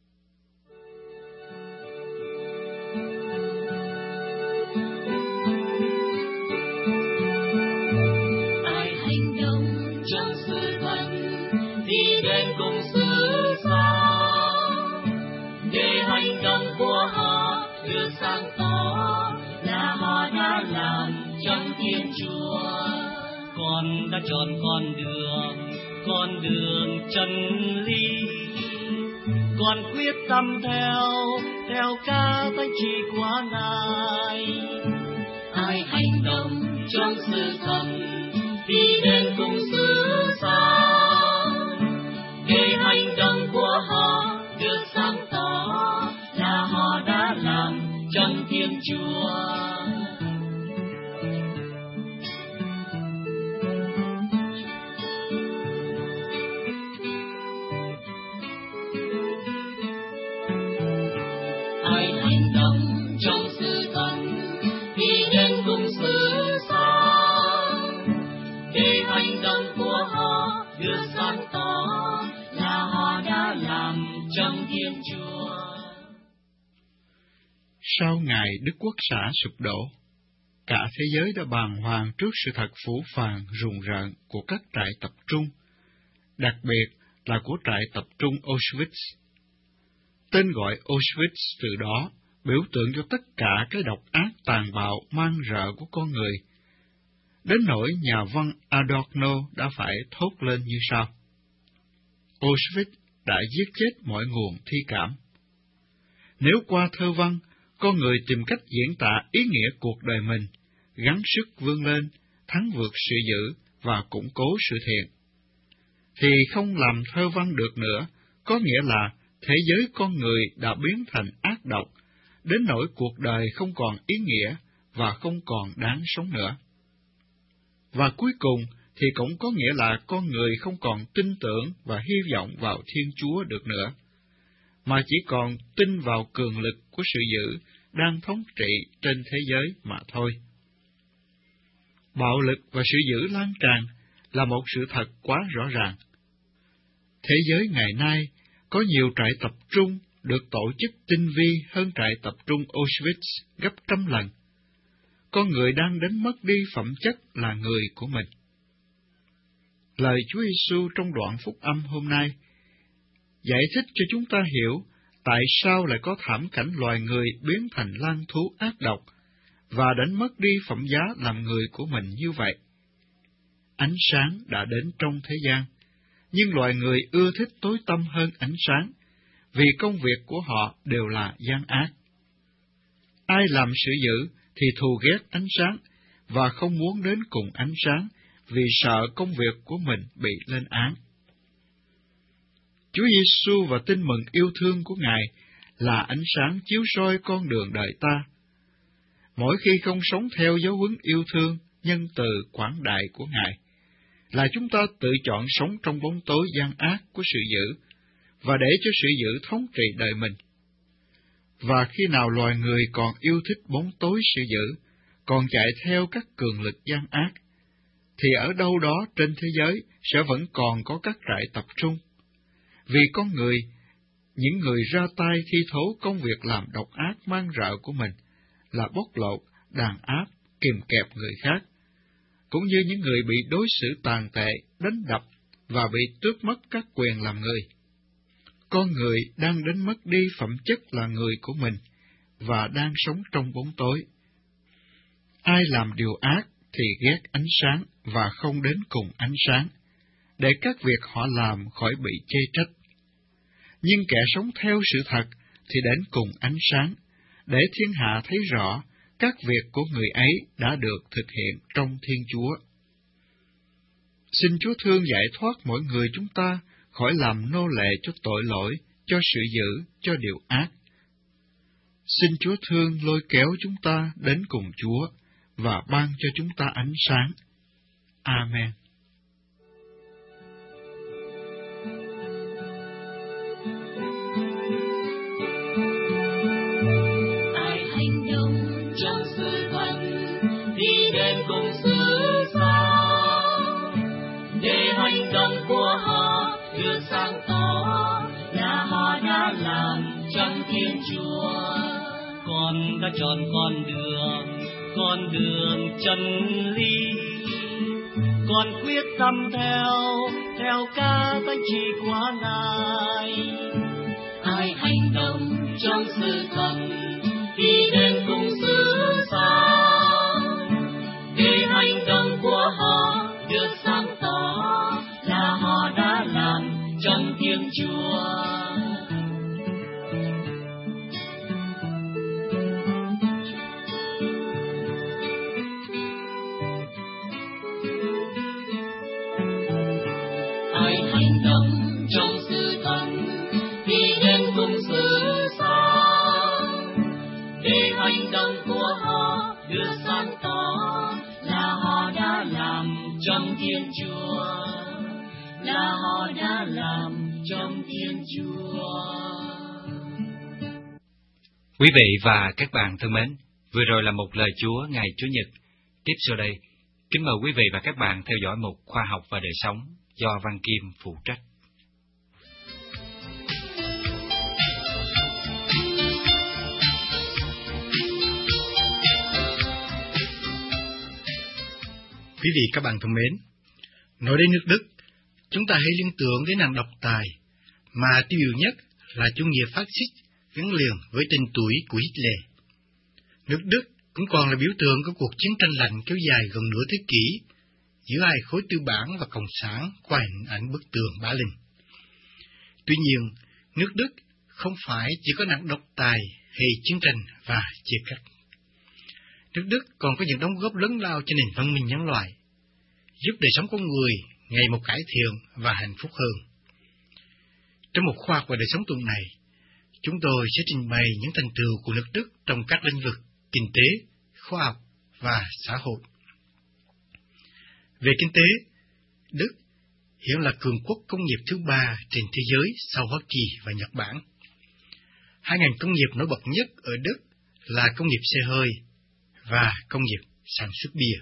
Ai hành động trong sự thật đi đến cùng sự sáng, để hành động của họ được sáng tỏ là họ đã làm trong Thiên Chúa. Con đã chọn con đường chân lý, con quyết tâm theo ca thánh chỉ của Ngài. Ai hành động trong sự thật đi đến cùng sự sáng, để hành động của họ được sáng tỏ là họ đã làm trong Thiên Chúa. Ai hành động trong sự thật đi đến cùng sự sáng, để hành động của họ được sáng tỏ là họ đã làm trong Thiên Chúa. Sau ngày Đức Quốc xã sụp đổ, cả thế giới đã bàng hoàng trước sự thật phũ phàng rùng rợn của các trại tập trung, đặc biệt là của trại tập trung Auschwitz. Tên gọi Auschwitz từ đó biểu tượng cho tất cả cái độc ác tàn bạo man rợ của con người, đến nỗi nhà văn Adorno đã phải thốt lên như sau: Auschwitz đã giết chết mọi nguồn thi cảm. Nếu qua thơ văn, con người tìm cách diễn tả ý nghĩa cuộc đời mình, gắng sức vươn lên, thắng vượt sự dữ và củng cố sự thiện, thì không làm thơ văn được nữa, có nghĩa là thế giới con người đã biến thành ác độc, đến nỗi cuộc đời không còn ý nghĩa và không còn đáng sống nữa. Và cuối cùng thì cũng có nghĩa là con người không còn tin tưởng và hy vọng vào Thiên Chúa được nữa, mà chỉ còn tin vào cường lực của sự dữ đang thống trị trên thế giới mà thôi. Bạo lực và sự dữ lan tràn là một sự thật quá rõ ràng. Thế giới ngày nay có nhiều trại tập trung được tổ chức tinh vi hơn trại tập trung Auschwitz gấp trăm lần. Con người đang đến mất đi phẩm chất là người của mình. Lời Chúa Giêsu trong đoạn phúc âm hôm nay giải thích cho chúng ta hiểu tại sao lại có thảm cảnh loài người biến thành lang thú ác độc và đánh mất đi phẩm giá làm người của mình như vậy. Ánh sáng đã đến trong thế gian, nhưng loài người ưa thích tối tăm hơn ánh sáng, vì công việc của họ đều là gian ác. Ai làm sự dữ thì thù ghét ánh sáng và không muốn đến cùng ánh sáng vì sợ công việc của mình bị lên án. Chúa Giêsu và tin mừng yêu thương của Ngài là ánh sáng chiếu soi con đường đời ta. Mỗi khi không sống theo giáo huấn yêu thương, nhân từ, quảng đại của Ngài, là chúng ta tự chọn sống trong bóng tối gian ác của sự dữ, và để cho sự dữ thống trị đời mình. Và khi nào loài người còn yêu thích bóng tối sự dữ, còn chạy theo các cường lực gian ác, thì ở đâu đó trên thế giới sẽ vẫn còn có các trại tập trung. Vì con người, những người ra tay thi thố công việc làm độc ác man rợ của mình là bóc lột, đàn áp, kìm kẹp người khác, cũng như những người bị đối xử tàn tệ, đánh đập và bị tước mất các quyền làm người. Con người đang đến mất đi phẩm chất là người của mình và đang sống trong bóng tối. Ai làm điều ác thì ghét ánh sáng và không đến cùng ánh sáng, để các việc họ làm khỏi bị chê trách. Nhưng kẻ sống theo sự thật thì đến cùng ánh sáng, để thiên hạ thấy rõ các việc của người ấy đã được thực hiện trong Thiên Chúa. Xin Chúa thương giải thoát mỗi người chúng ta khỏi làm nô lệ cho tội lỗi, cho sự dữ, cho điều ác. Xin Chúa thương lôi kéo chúng ta đến cùng Chúa và ban cho chúng ta ánh sáng. Amen. Ai hành động trong sự thuận, đi đến cùng xứ xa, để hành động của họ được sáng tỏ là họ đã làm trong Thiên Chúa. Con đã chọn con đường chân lý, con quyết tâm theo ca thánh chỉ của Ngài. Ai hành động trong sự thuận, đi đến cùng xứ xa, để hành động của họ được sáng tỏ là họ đã làm trong Thiên Chúa. Ai hành động trong sự thuận, đi đến cùng xứ xa, để hành động của họ được sáng tỏ là họ đã làm trong Thiên Chúa, là họ đã làm trong Thiên Chúa. Quý vị và các bạn thân mến, vừa rồi là một lời Chúa ngày Chủ nhật. Tiếp sau đây, kính mời quý vị và các bạn theo dõi mục Khoa học và đời sống do Văn Kim phụ trách. Quý vị các bạn thân mến, nói đến nước Đức, chúng ta hãy liên tưởng đến nàng độc tài mà tiêu biểu nhất là chủ nghĩa phát xít gắn liền với tên tuổi của Hitler. Nước Đức cũng còn là biểu tượng của cuộc chiến tranh lạnh kéo dài gần nửa thế kỷ giữa hai khối tư bản và cộng sản qua hình ảnh bức tường Berlin. Tuy nhiên, nước Đức không phải chỉ có nạn độc tài hay chiến tranh và chia cắt. Nước Đức còn có những đóng góp lớn lao cho nền văn minh nhân loại, giúp đời sống con người ngày một cải thiện và hạnh phúc hơn. Trong một khoa học và đời sống tuần này, chúng tôi sẽ trình bày những thành tựu của nước Đức trong các lĩnh vực kinh tế, khoa học và xã hội. Về kinh tế, Đức hiện là cường quốc công nghiệp thứ 3 trên thế giới sau Hoa Kỳ và Nhật Bản. Hai ngành công nghiệp nổi bật nhất ở Đức là công nghiệp xe hơi và công nghiệp sản xuất bia.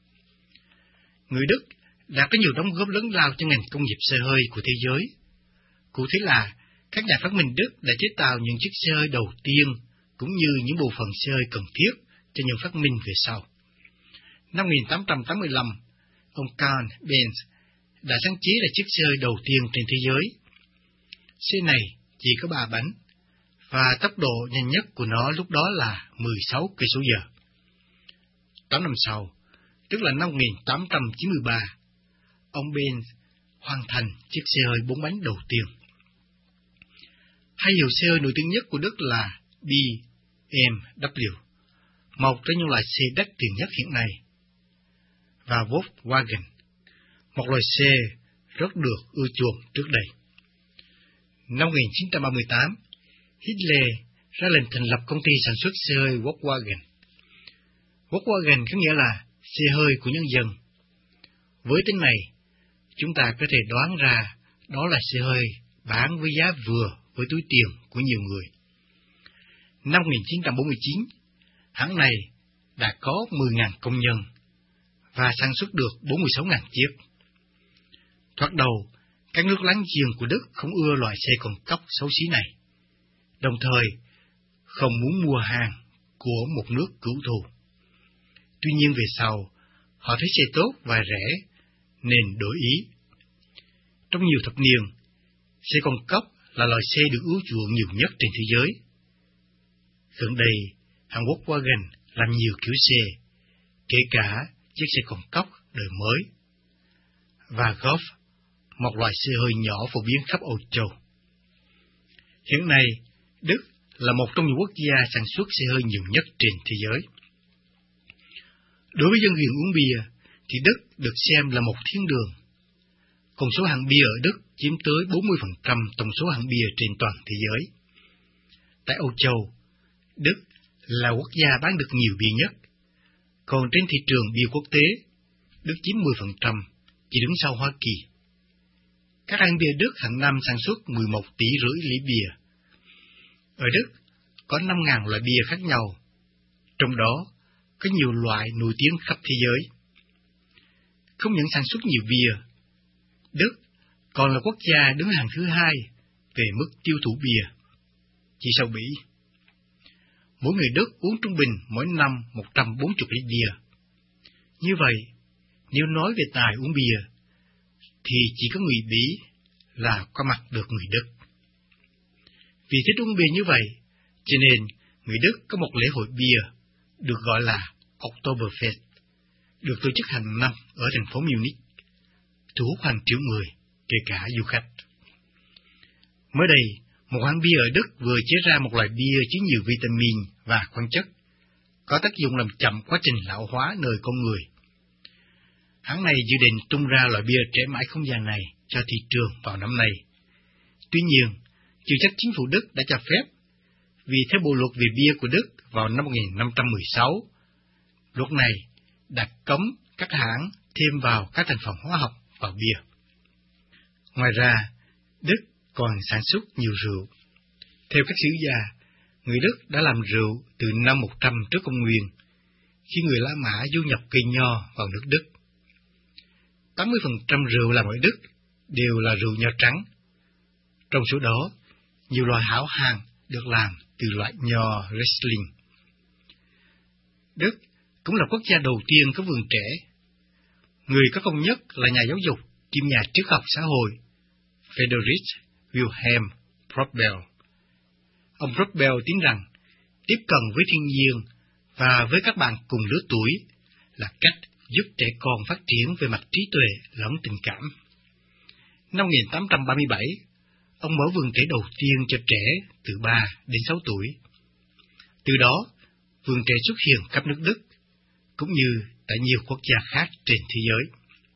Người Đức đã có nhiều đóng góp lớn lao cho ngành công nghiệp xe hơi của thế giới. Cụ thể là các nhà phát minh Đức đã chế tạo những chiếc xe hơi đầu tiên cũng như những bộ phận xe hơi cần thiết cho những phát minh về sau. Năm 1885, ông Karl Benz đã sáng chế ra chiếc xe hơi đầu tiên trên thế giới. Xe này chỉ có 3 bánh, và tốc độ nhanh nhất của nó lúc đó là 16 cây số giờ. 8 năm sau, tức là năm 1893, ông Benz hoàn thành chiếc xe hơi 4 bánh đầu tiên. Hai hiệu xe hơi nổi tiếng nhất của Đức là BMW, một trong những loại xe đắt tiền nhất hiện nay, và Volkswagen, một loại xe rất được ưa chuộng trước đây. Năm 1938, Hitler ra lệnh thành lập công ty sản xuất xe hơi Volkswagen. Volkswagen có nghĩa là xe hơi của nhân dân. Với tên này, chúng ta có thể đoán ra đó là xe hơi bán với giá vừa với túi tiền của nhiều người. Năm 1949, hãng này đã có 10.000 công nhân và sản xuất được 46.000 chiếc. Thoạt đầu, các nước láng giềng của Đức không ưa loại xe còn cóc xấu xí này, đồng thời không muốn mua hàng của một nước cửu thù. Tuy nhiên về sau, họ thấy xe tốt và rẻ nên đổi ý. Trong nhiều thập niên, xe con cóc là loại xe được ưa chuộng nhiều nhất trên thế giới. Gần đây, hãng Volkswagen làm nhiều kiểu xe, kể cả chiếc xe con cóc đời mới, và Golf, một loại xe hơi nhỏ phổ biến khắp Âu Châu. Hiện nay, Đức là một trong những quốc gia sản xuất xe hơi nhiều nhất trên thế giới. Đối với dân nghiện uống bia, thì Đức được xem là một thiên đường. Con số hãng bia ở Đức chiếm tới 40% tổng số hãng bia trên toàn thế giới. Tại Âu Châu, Đức là quốc gia bán được nhiều bia nhất. Còn trên thị trường bia quốc tế, Đức chiếm 10%, chỉ đứng sau Hoa Kỳ. Các hãng bia Đức hàng năm sản xuất 11 tỷ rưỡi lít bia. Ở Đức có 5.000 loại bia khác nhau, trong đó có nhiều loại nổi tiếng khắp thế giới. Không những sản xuất nhiều bia, Đức còn là quốc gia đứng hàng thứ hai về mức tiêu thụ bia, chỉ sau Bỉ. Mỗi người Đức uống trung bình mỗi năm 140 lít bia. Như vậy, nếu nói về tài uống bia, thì chỉ có người Bỉ là qua mặt được người Đức. Vì thích uống bia như vậy, cho nên người Đức có một lễ hội bia được gọi là Oktoberfest, được tổ chức hàng năm ở thành phố Munich, thu hút hàng triệu người, kể cả du khách. Mới đây, một hãng bia ở Đức vừa chế ra một loại bia chứa nhiều vitamin và khoáng chất, có tác dụng làm chậm quá trình lão hóa nơi con người. Hãng này dự định tung ra loại bia trẻ mãi không già này cho thị trường vào năm nay. Tuy nhiên, chưa chắc chính phủ Đức đã cho phép, vì theo bộ luật về bia của Đức vào năm 1516, luật này đã cấm các hãng thêm vào các thành phần hóa học vào bia. Ngoài ra, Đức còn sản xuất nhiều rượu. Theo các sử gia, người Đức đã làm rượu từ năm 100 trước công nguyên, khi người La Mã du nhập cây nho vào nước Đức. 80% rượu làm ở Đức đều là rượu nho trắng. Trong số đó, nhiều loại hảo hạng được làm từ loại nho Riesling. Đức cũng là quốc gia đầu tiên có vườn trẻ. Người có công nhất là nhà giáo dục kiêm nhà triết học xã hội Friedrich Wilhelm Probel. Ông Probel tin rằng tiếp cận với thiên nhiên và với các bạn cùng lứa tuổi là cách giúp trẻ con phát triển về mặt trí tuệ lẫn tình cảm. Năm 1837, ông mở vườn trẻ đầu tiên cho trẻ từ 3 đến 6 tuổi. Từ đó, vườn trẻ xuất hiện khắp nước Đức, cũng như tại nhiều quốc gia khác trên thế giới.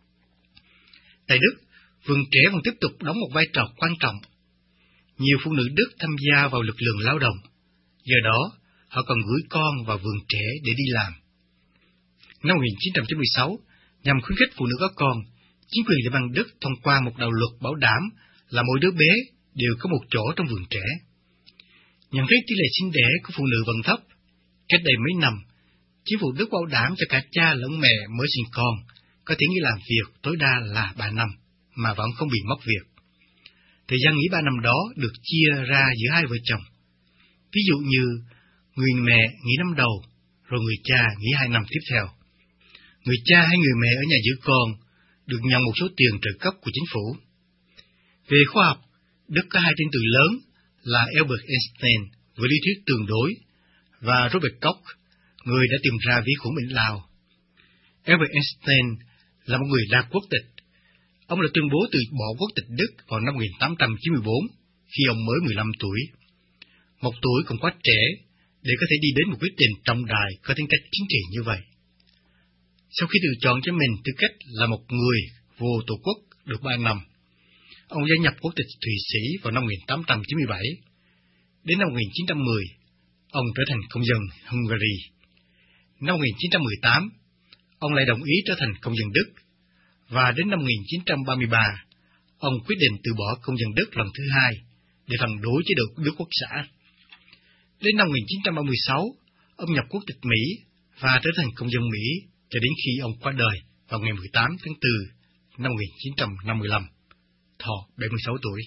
Tại Đức, vườn trẻ vẫn tiếp tục đóng một vai trò quan trọng. Nhiều phụ nữ Đức tham gia vào lực lượng lao động, do đó họ còn gửi con vào vườn trẻ để đi làm. Năm 1996, nhằm khuyến khích phụ nữ có con, chính quyền Liên bang Đức thông qua một đạo luật bảo đảm là mỗi đứa bé đều có một chỗ trong vườn trẻ. Nhận thấy tỷ lệ sinh đẻ của phụ nữ vẫn thấp, cách đây mấy năm, chính phủ Đức bảo đảm cho cả cha lẫn mẹ mới sinh con có thể nghỉ làm việc tối đa là 3 năm, mà vẫn không bị mất việc. Thời gian nghỉ 3 năm đó được chia ra giữa hai vợ chồng. Ví dụ như, người mẹ nghỉ năm đầu, rồi người cha nghỉ 2 năm tiếp theo. Người cha hay người mẹ ở nhà giữ con được nhận một số tiền trợ cấp của chính phủ. Về khoa học, Đức có 2 tên tuổi lớn là Albert Einstein với lý thuyết tương đối và Robert Koch, người đã tìm ra vi khuẩn bệnh lao. Albert Einstein là một người đa quốc tịch. Ông đã tuyên bố từ bỏ quốc tịch Đức vào năm 1894 khi ông mới 15 tuổi. Một tuổi còn quá trẻ để có thể đi đến một quyết định trọng đại có tính cách chính trị như vậy. Sau khi tự chọn cho mình tư cách là một người vô tổ quốc được 3 năm, ông gia nhập quốc tịch Thụy Sĩ vào năm 1897. Đến năm 1910, ông trở thành công dân Hungary. Năm 1918, ông lại đồng ý trở thành công dân Đức, và đến năm 1933, ông quyết định từ bỏ công dân Đức lần thứ hai để phản đối chế độ Đức Quốc xã. Đến năm 1936, ông nhập quốc tịch Mỹ và trở thành công dân Mỹ cho đến khi ông qua đời vào ngày 18 tháng 4 năm 1955, thọ 76 tuổi.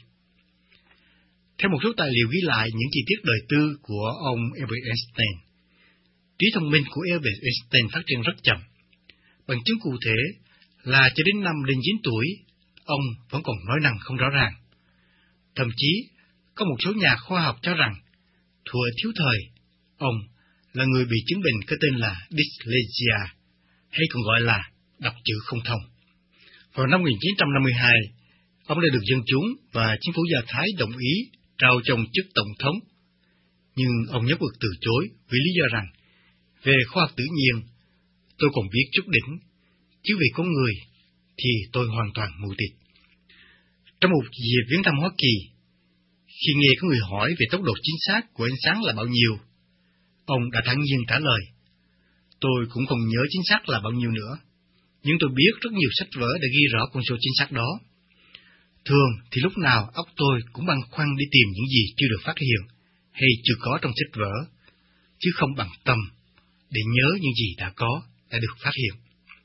Theo một số tài liệu ghi lại những chi tiết đời tư của ông Albert Einstein, trí thông minh của Albert Einstein phát triển rất chậm. Bằng chứng cụ thể là cho đến năm lên 9 tuổi, ông vẫn còn nói năng không rõ ràng. Thậm chí, có một số nhà khoa học cho rằng, thuở thiếu thời, ông là người bị chứng bệnh có tên là dyslexia, hay còn gọi là đọc chữ không thông. Vào năm 1952, ông đã được dân chúng và chính phủ Do Thái đồng ý trao cho ông chức tổng thống. Nhưng ông nhất quyết từ chối vì lý do rằng, về khoa học tự nhiên, tôi còn biết chút đỉnh, chứ về con người thì tôi hoàn toàn mù tịt. Trong một dịp viếng thăm Hoa Kỳ, khi nghe có người hỏi về tốc độ chính xác của ánh sáng là bao nhiêu, Ông đã thản nhiên trả lời, tôi cũng không nhớ chính xác là bao nhiêu nữa, nhưng tôi biết rất nhiều sách vở đã ghi rõ con số chính xác đó. Thường thì lúc nào óc tôi cũng băn khoăn đi tìm những gì chưa được phát hiện hay chưa có trong sách vở, chứ không bằng tâm để nhớ những gì đã có, đã được phát hiện.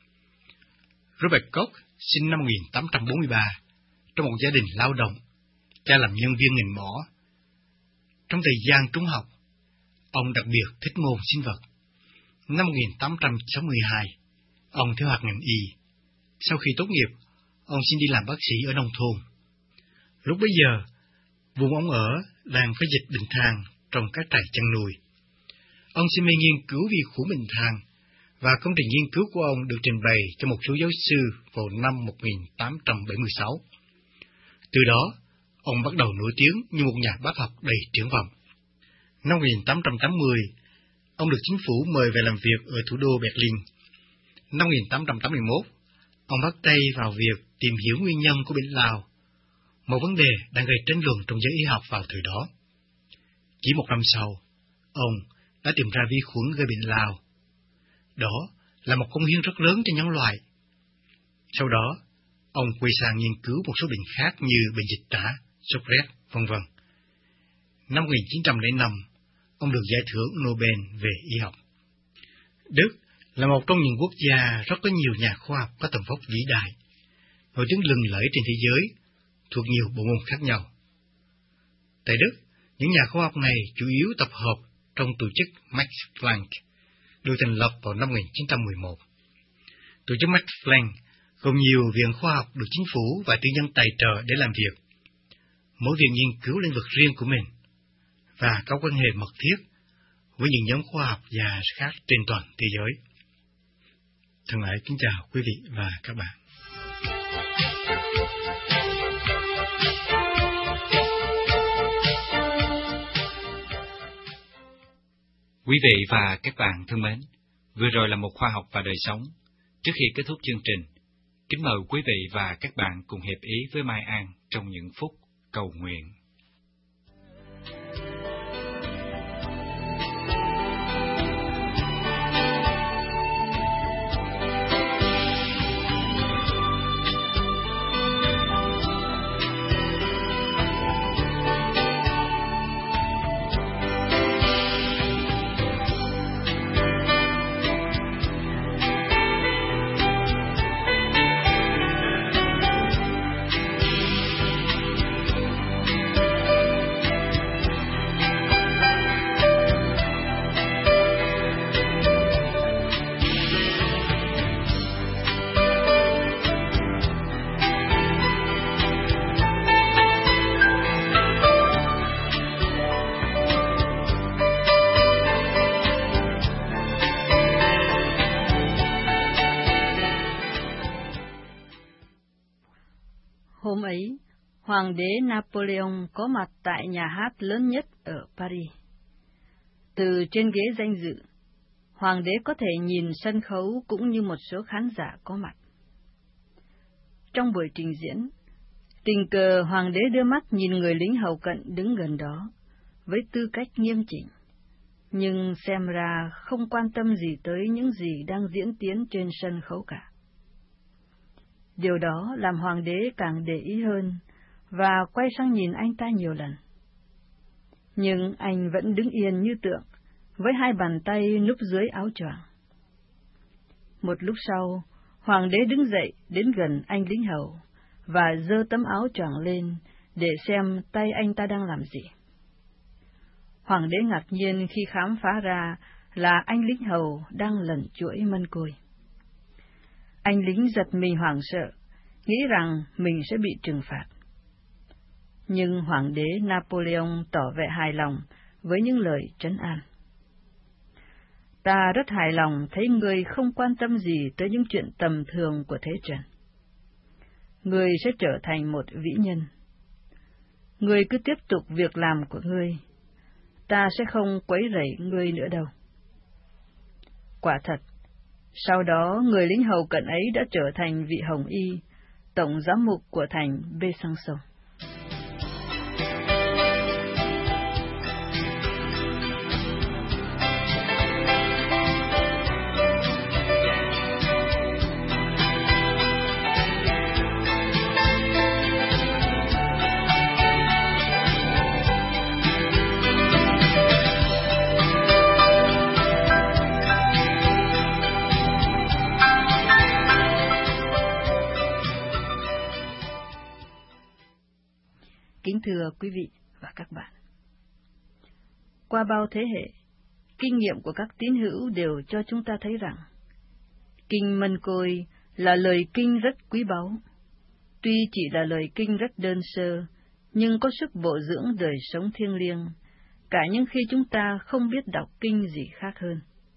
Robert Koch sinh năm 1843 trong một gia đình lao động, cha làm nhân viên ngành mỏ. Trong thời gian trung học, ông đặc biệt thích môn sinh vật. Năm 1862, ông theo học ngành y. Sau khi tốt nghiệp, ông xin đi làm bác sĩ ở nông thôn. Lúc bấy giờ, vùng ông ở đang phải dịch bệnh than trong các trại chăn nuôi. Ông si mê nghiên cứu vi khuẩn bệnh than, và công trình nghiên cứu của ông được trình bày cho một số giáo sư vào năm 1876. Từ đó, ông bắt đầu nổi tiếng như một nhà bác học đầy triển vọng. Năm 1880, ông được chính phủ mời về làm việc ở thủ đô Berlin. Năm 1881, ông bắt tay vào việc tìm hiểu nguyên nhân của bệnh lao, một vấn đề đang gây tranh luận trong giới y học vào thời đó. Chỉ một năm sau, ông đã tìm ra vi khuẩn gây bệnh lao. Đó là một công hiến rất lớn cho nhân loại. Sau đó, ông quay sang nghiên cứu một số bệnh khác như bệnh dịch tả, sốt rét, v.v. Năm 1905, ông được giải thưởng Nobel về y học. Đức là một trong những quốc gia rất có nhiều nhà khoa học có tầm vóc vĩ đại, nổi tiếng lừng lẫy trên thế giới, thuộc nhiều bộ môn khác nhau. Tại Đức, những nhà khoa học này chủ yếu tập hợp trong tổ chức Max Planck, được thành lập vào năm 1911. Tổ chức Max Planck gồm nhiều viện khoa học được chính phủ và tư nhân tài trợ để làm việc. Mỗi viện nghiên cứu lĩnh vực riêng của mình, và có quan hệ mật thiết với những nhóm khoa học gia khác trên toàn thế giới. Thân ái kính chào quý vị và các bạn. Quý vị và các bạn thân mến, vừa rồi là một khoa học và đời sống. Trước khi kết thúc chương trình, kính mời quý vị và các bạn cùng hiệp ý với Mai An trong những phút cầu nguyện. Hôm ấy, Hoàng đế Napoleon có mặt tại nhà hát lớn nhất ở Paris. Từ trên ghế danh dự, Hoàng đế có thể nhìn sân khấu cũng như một số khán giả có mặt. Trong buổi trình diễn, tình cờ Hoàng đế đưa mắt nhìn người lính hầu cận đứng gần đó, với tư cách nghiêm chỉnh, nhưng xem ra không quan tâm gì tới những gì đang diễn tiến trên sân khấu cả. Điều đó làm Hoàng đế càng để ý hơn, và quay sang nhìn anh ta nhiều lần. Nhưng anh vẫn đứng yên như tượng, với hai bàn tay núp dưới áo choàng. Một lúc sau, Hoàng đế đứng dậy đến gần anh lính hầu, và giơ tấm áo choàng lên để xem tay anh ta đang làm gì. Hoàng đế ngạc nhiên khi khám phá ra là anh lính hầu đang lẩn chuỗi mân côi. Anh lính giật mình hoảng sợ, nghĩ rằng mình sẽ bị trừng phạt. Nhưng Hoàng đế Napoleon tỏ vẻ hài lòng với những lời trấn an. Ta rất hài lòng thấy ngươi không quan tâm gì tới những chuyện tầm thường của thế trần. Ngươi sẽ trở thành một vĩ nhân. Ngươi cứ tiếp tục việc làm của ngươi. Ta sẽ không quấy rầy ngươi nữa đâu. Quả thật, sau đó người lính hầu cận ấy đã trở thành vị hồng y, tổng giám mục của thành Besançon. Kính thưa quý vị và các bạn, qua bao thế hệ, kinh nghiệm của các tín hữu đều cho chúng ta thấy rằng kinh Mân Côi là lời kinh rất quý báu. Tuy chỉ là lời kinh rất đơn sơ, nhưng có sức bổ dưỡng đời sống thiêng liêng, cả những khi chúng ta không biết đọc kinh gì khác hơn.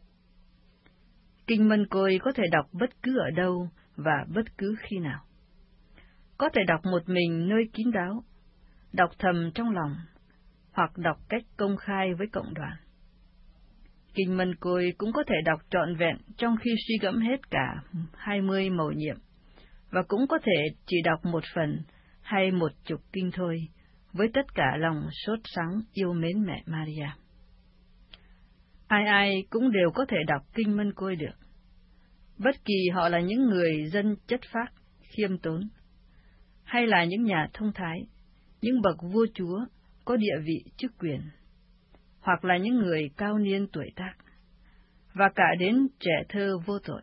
Kinh Mân Côi có thể đọc bất cứ ở đâu và bất cứ khi nào. Có thể đọc một mình nơi kín đáo, đọc thầm trong lòng, hoặc đọc cách công khai với cộng đoàn. Kinh Mân Côi cũng có thể đọc trọn vẹn trong khi suy gẫm hết cả 20 mầu nhiệm, và cũng có thể chỉ đọc một phần hay 10 kinh thôi, với tất cả lòng sốt sắng yêu mến mẹ Maria. Ai ai cũng đều có thể đọc Kinh Mân Côi được, bất kỳ họ là những người dân chất phác, khiêm tốn, hay là những nhà thông thái, những bậc vua chúa có địa vị chức quyền, hoặc là những người cao niên tuổi tác, và cả đến trẻ thơ vô tội.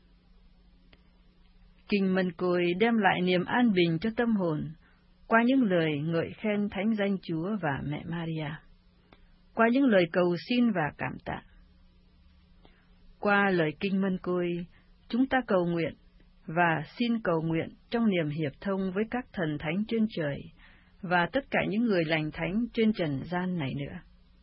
Kinh Mân Côi đem lại niềm an bình cho tâm hồn qua những lời ngợi khen thánh danh Chúa và mẹ Maria, qua những lời cầu xin và cảm tạ. Qua lời Kinh Mân Côi, chúng ta cầu nguyện và xin cầu nguyện trong niềm hiệp thông với các thần thánh trên trời và tất cả những người lành thánh trên trần gian này nữa.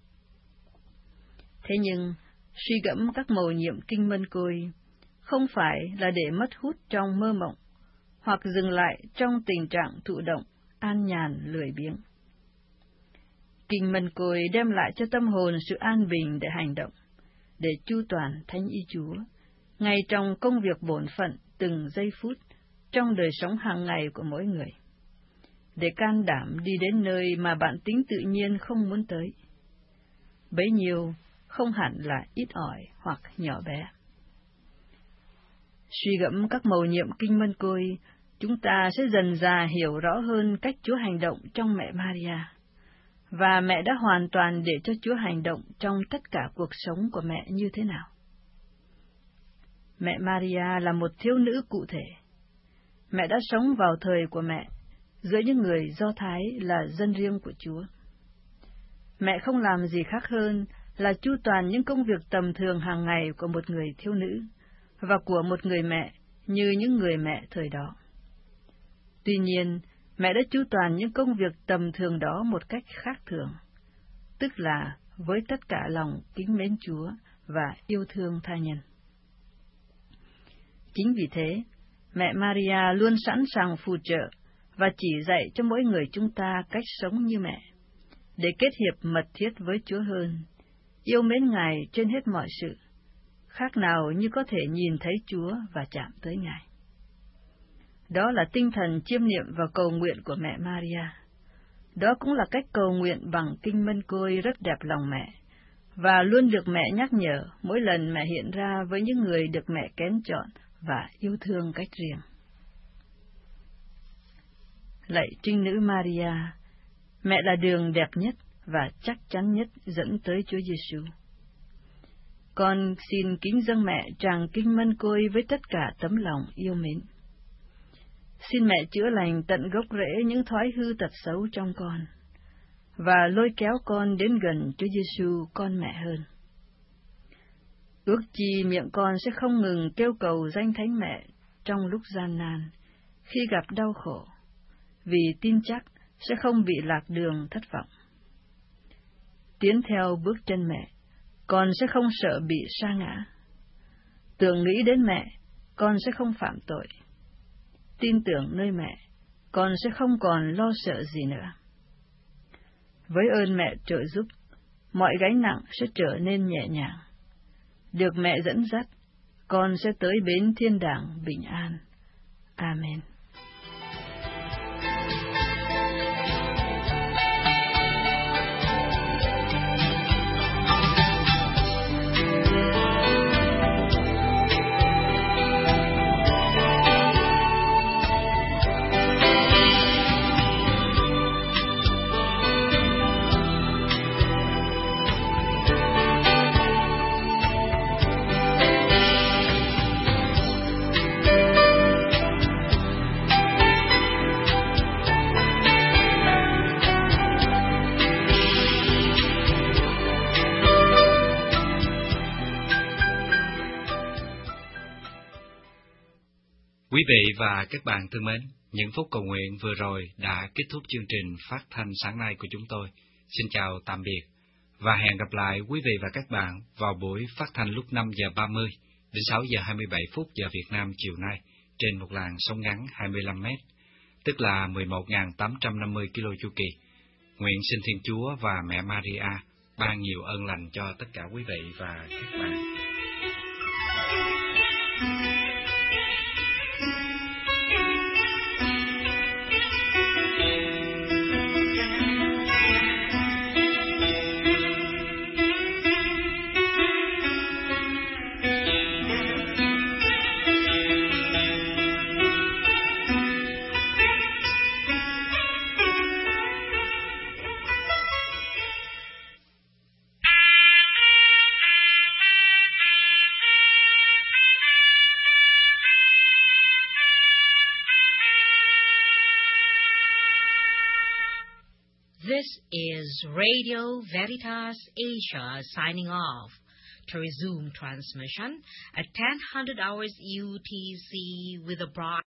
Thế nhưng, suy gẫm các mầu nhiệm Kinh Mân Côi không phải là để mất hút trong mơ mộng, hoặc dừng lại trong tình trạng thụ động, an nhàn, lười biếng. Kinh Mân Côi đem lại cho tâm hồn sự an bình để hành động, để chu toàn thánh ý Chúa, ngay trong công việc bổn phận từng giây phút trong đời sống hàng ngày của mỗi người, để can đảm đi đến nơi mà bản tính tự nhiên không muốn tới. Bấy nhiêu không hẳn là ít ỏi hoặc nhỏ bé. Suy gẫm các mầu nhiệm Kinh Mân Côi, chúng ta sẽ dần dà hiểu rõ hơn cách Chúa hành động trong mẹ Maria, và mẹ đã hoàn toàn để cho Chúa hành động trong tất cả cuộc sống của mẹ như thế nào. Mẹ Maria là một thiếu nữ cụ thể. Mẹ đã sống vào thời của mẹ, giữa những người Do Thái là dân riêng của Chúa. Mẹ không làm gì khác hơn là chu toàn những công việc tầm thường hàng ngày của một người thiếu nữ, và của một người mẹ như những người mẹ thời đó. Tuy nhiên, mẹ đã chu toàn những công việc tầm thường đó một cách khác thường, tức là với tất cả lòng kính mến Chúa và yêu thương tha nhân. Chính vì thế, mẹ Maria luôn sẵn sàng phù trợ và chỉ dạy cho mỗi người chúng ta cách sống như mẹ, để kết hiệp mật thiết với Chúa hơn, yêu mến Ngài trên hết mọi sự, khác nào như có thể nhìn thấy Chúa và chạm tới Ngài. Đó là tinh thần chiêm niệm và cầu nguyện của mẹ Maria. Đó cũng là cách cầu nguyện bằng Kinh Mân Côi rất đẹp lòng mẹ, và luôn được mẹ nhắc nhở mỗi lần mẹ hiện ra với những người được mẹ kén chọn và yêu thương cách riêng. Lạy Trinh Nữ Maria, mẹ là đường đẹp nhất và chắc chắn nhất dẫn tới Chúa Giêsu. Con xin kính dâng mẹ tràng Kinh Mân Côi với tất cả tấm lòng yêu mến. Xin mẹ chữa lành tận gốc rễ những thói hư tật xấu trong con, và lôi kéo con đến gần Chúa Giêsu con mẹ hơn. Ước chi miệng con sẽ không ngừng kêu cầu danh thánh mẹ trong lúc gian nan, khi gặp đau khổ, vì tin chắc sẽ không bị lạc đường thất vọng. Tiến theo bước chân mẹ, con sẽ không sợ bị sa ngã. Tưởng nghĩ đến mẹ, con sẽ không phạm tội. Tin tưởng nơi mẹ, con sẽ không còn lo sợ gì nữa. Với ơn mẹ trợ giúp, mọi gánh nặng sẽ trở nên nhẹ nhàng. Được mẹ dẫn dắt, con sẽ tới bến thiên đàng bình an. Amen. Quý vị và các bạn thân mến, những phút cầu nguyện vừa rồi đã kết thúc chương trình phát thanh sáng nay của chúng tôi. Xin chào tạm biệt và hẹn gặp lại quý vị và các bạn vào buổi phát thanh lúc 5 giờ 30 đến 6 giờ 27 phút giờ Việt Nam chiều nay trên một làn sóng ngắn 25 m, tức là 11.850 km chu kỳ. Nguyện xin Thiên Chúa và Mẹ Maria ban nhiều ơn lành cho tất cả quý vị và các bạn. This is Radio Veritas Asia signing off. To resume transmission at 10:00 hours UTC with a broad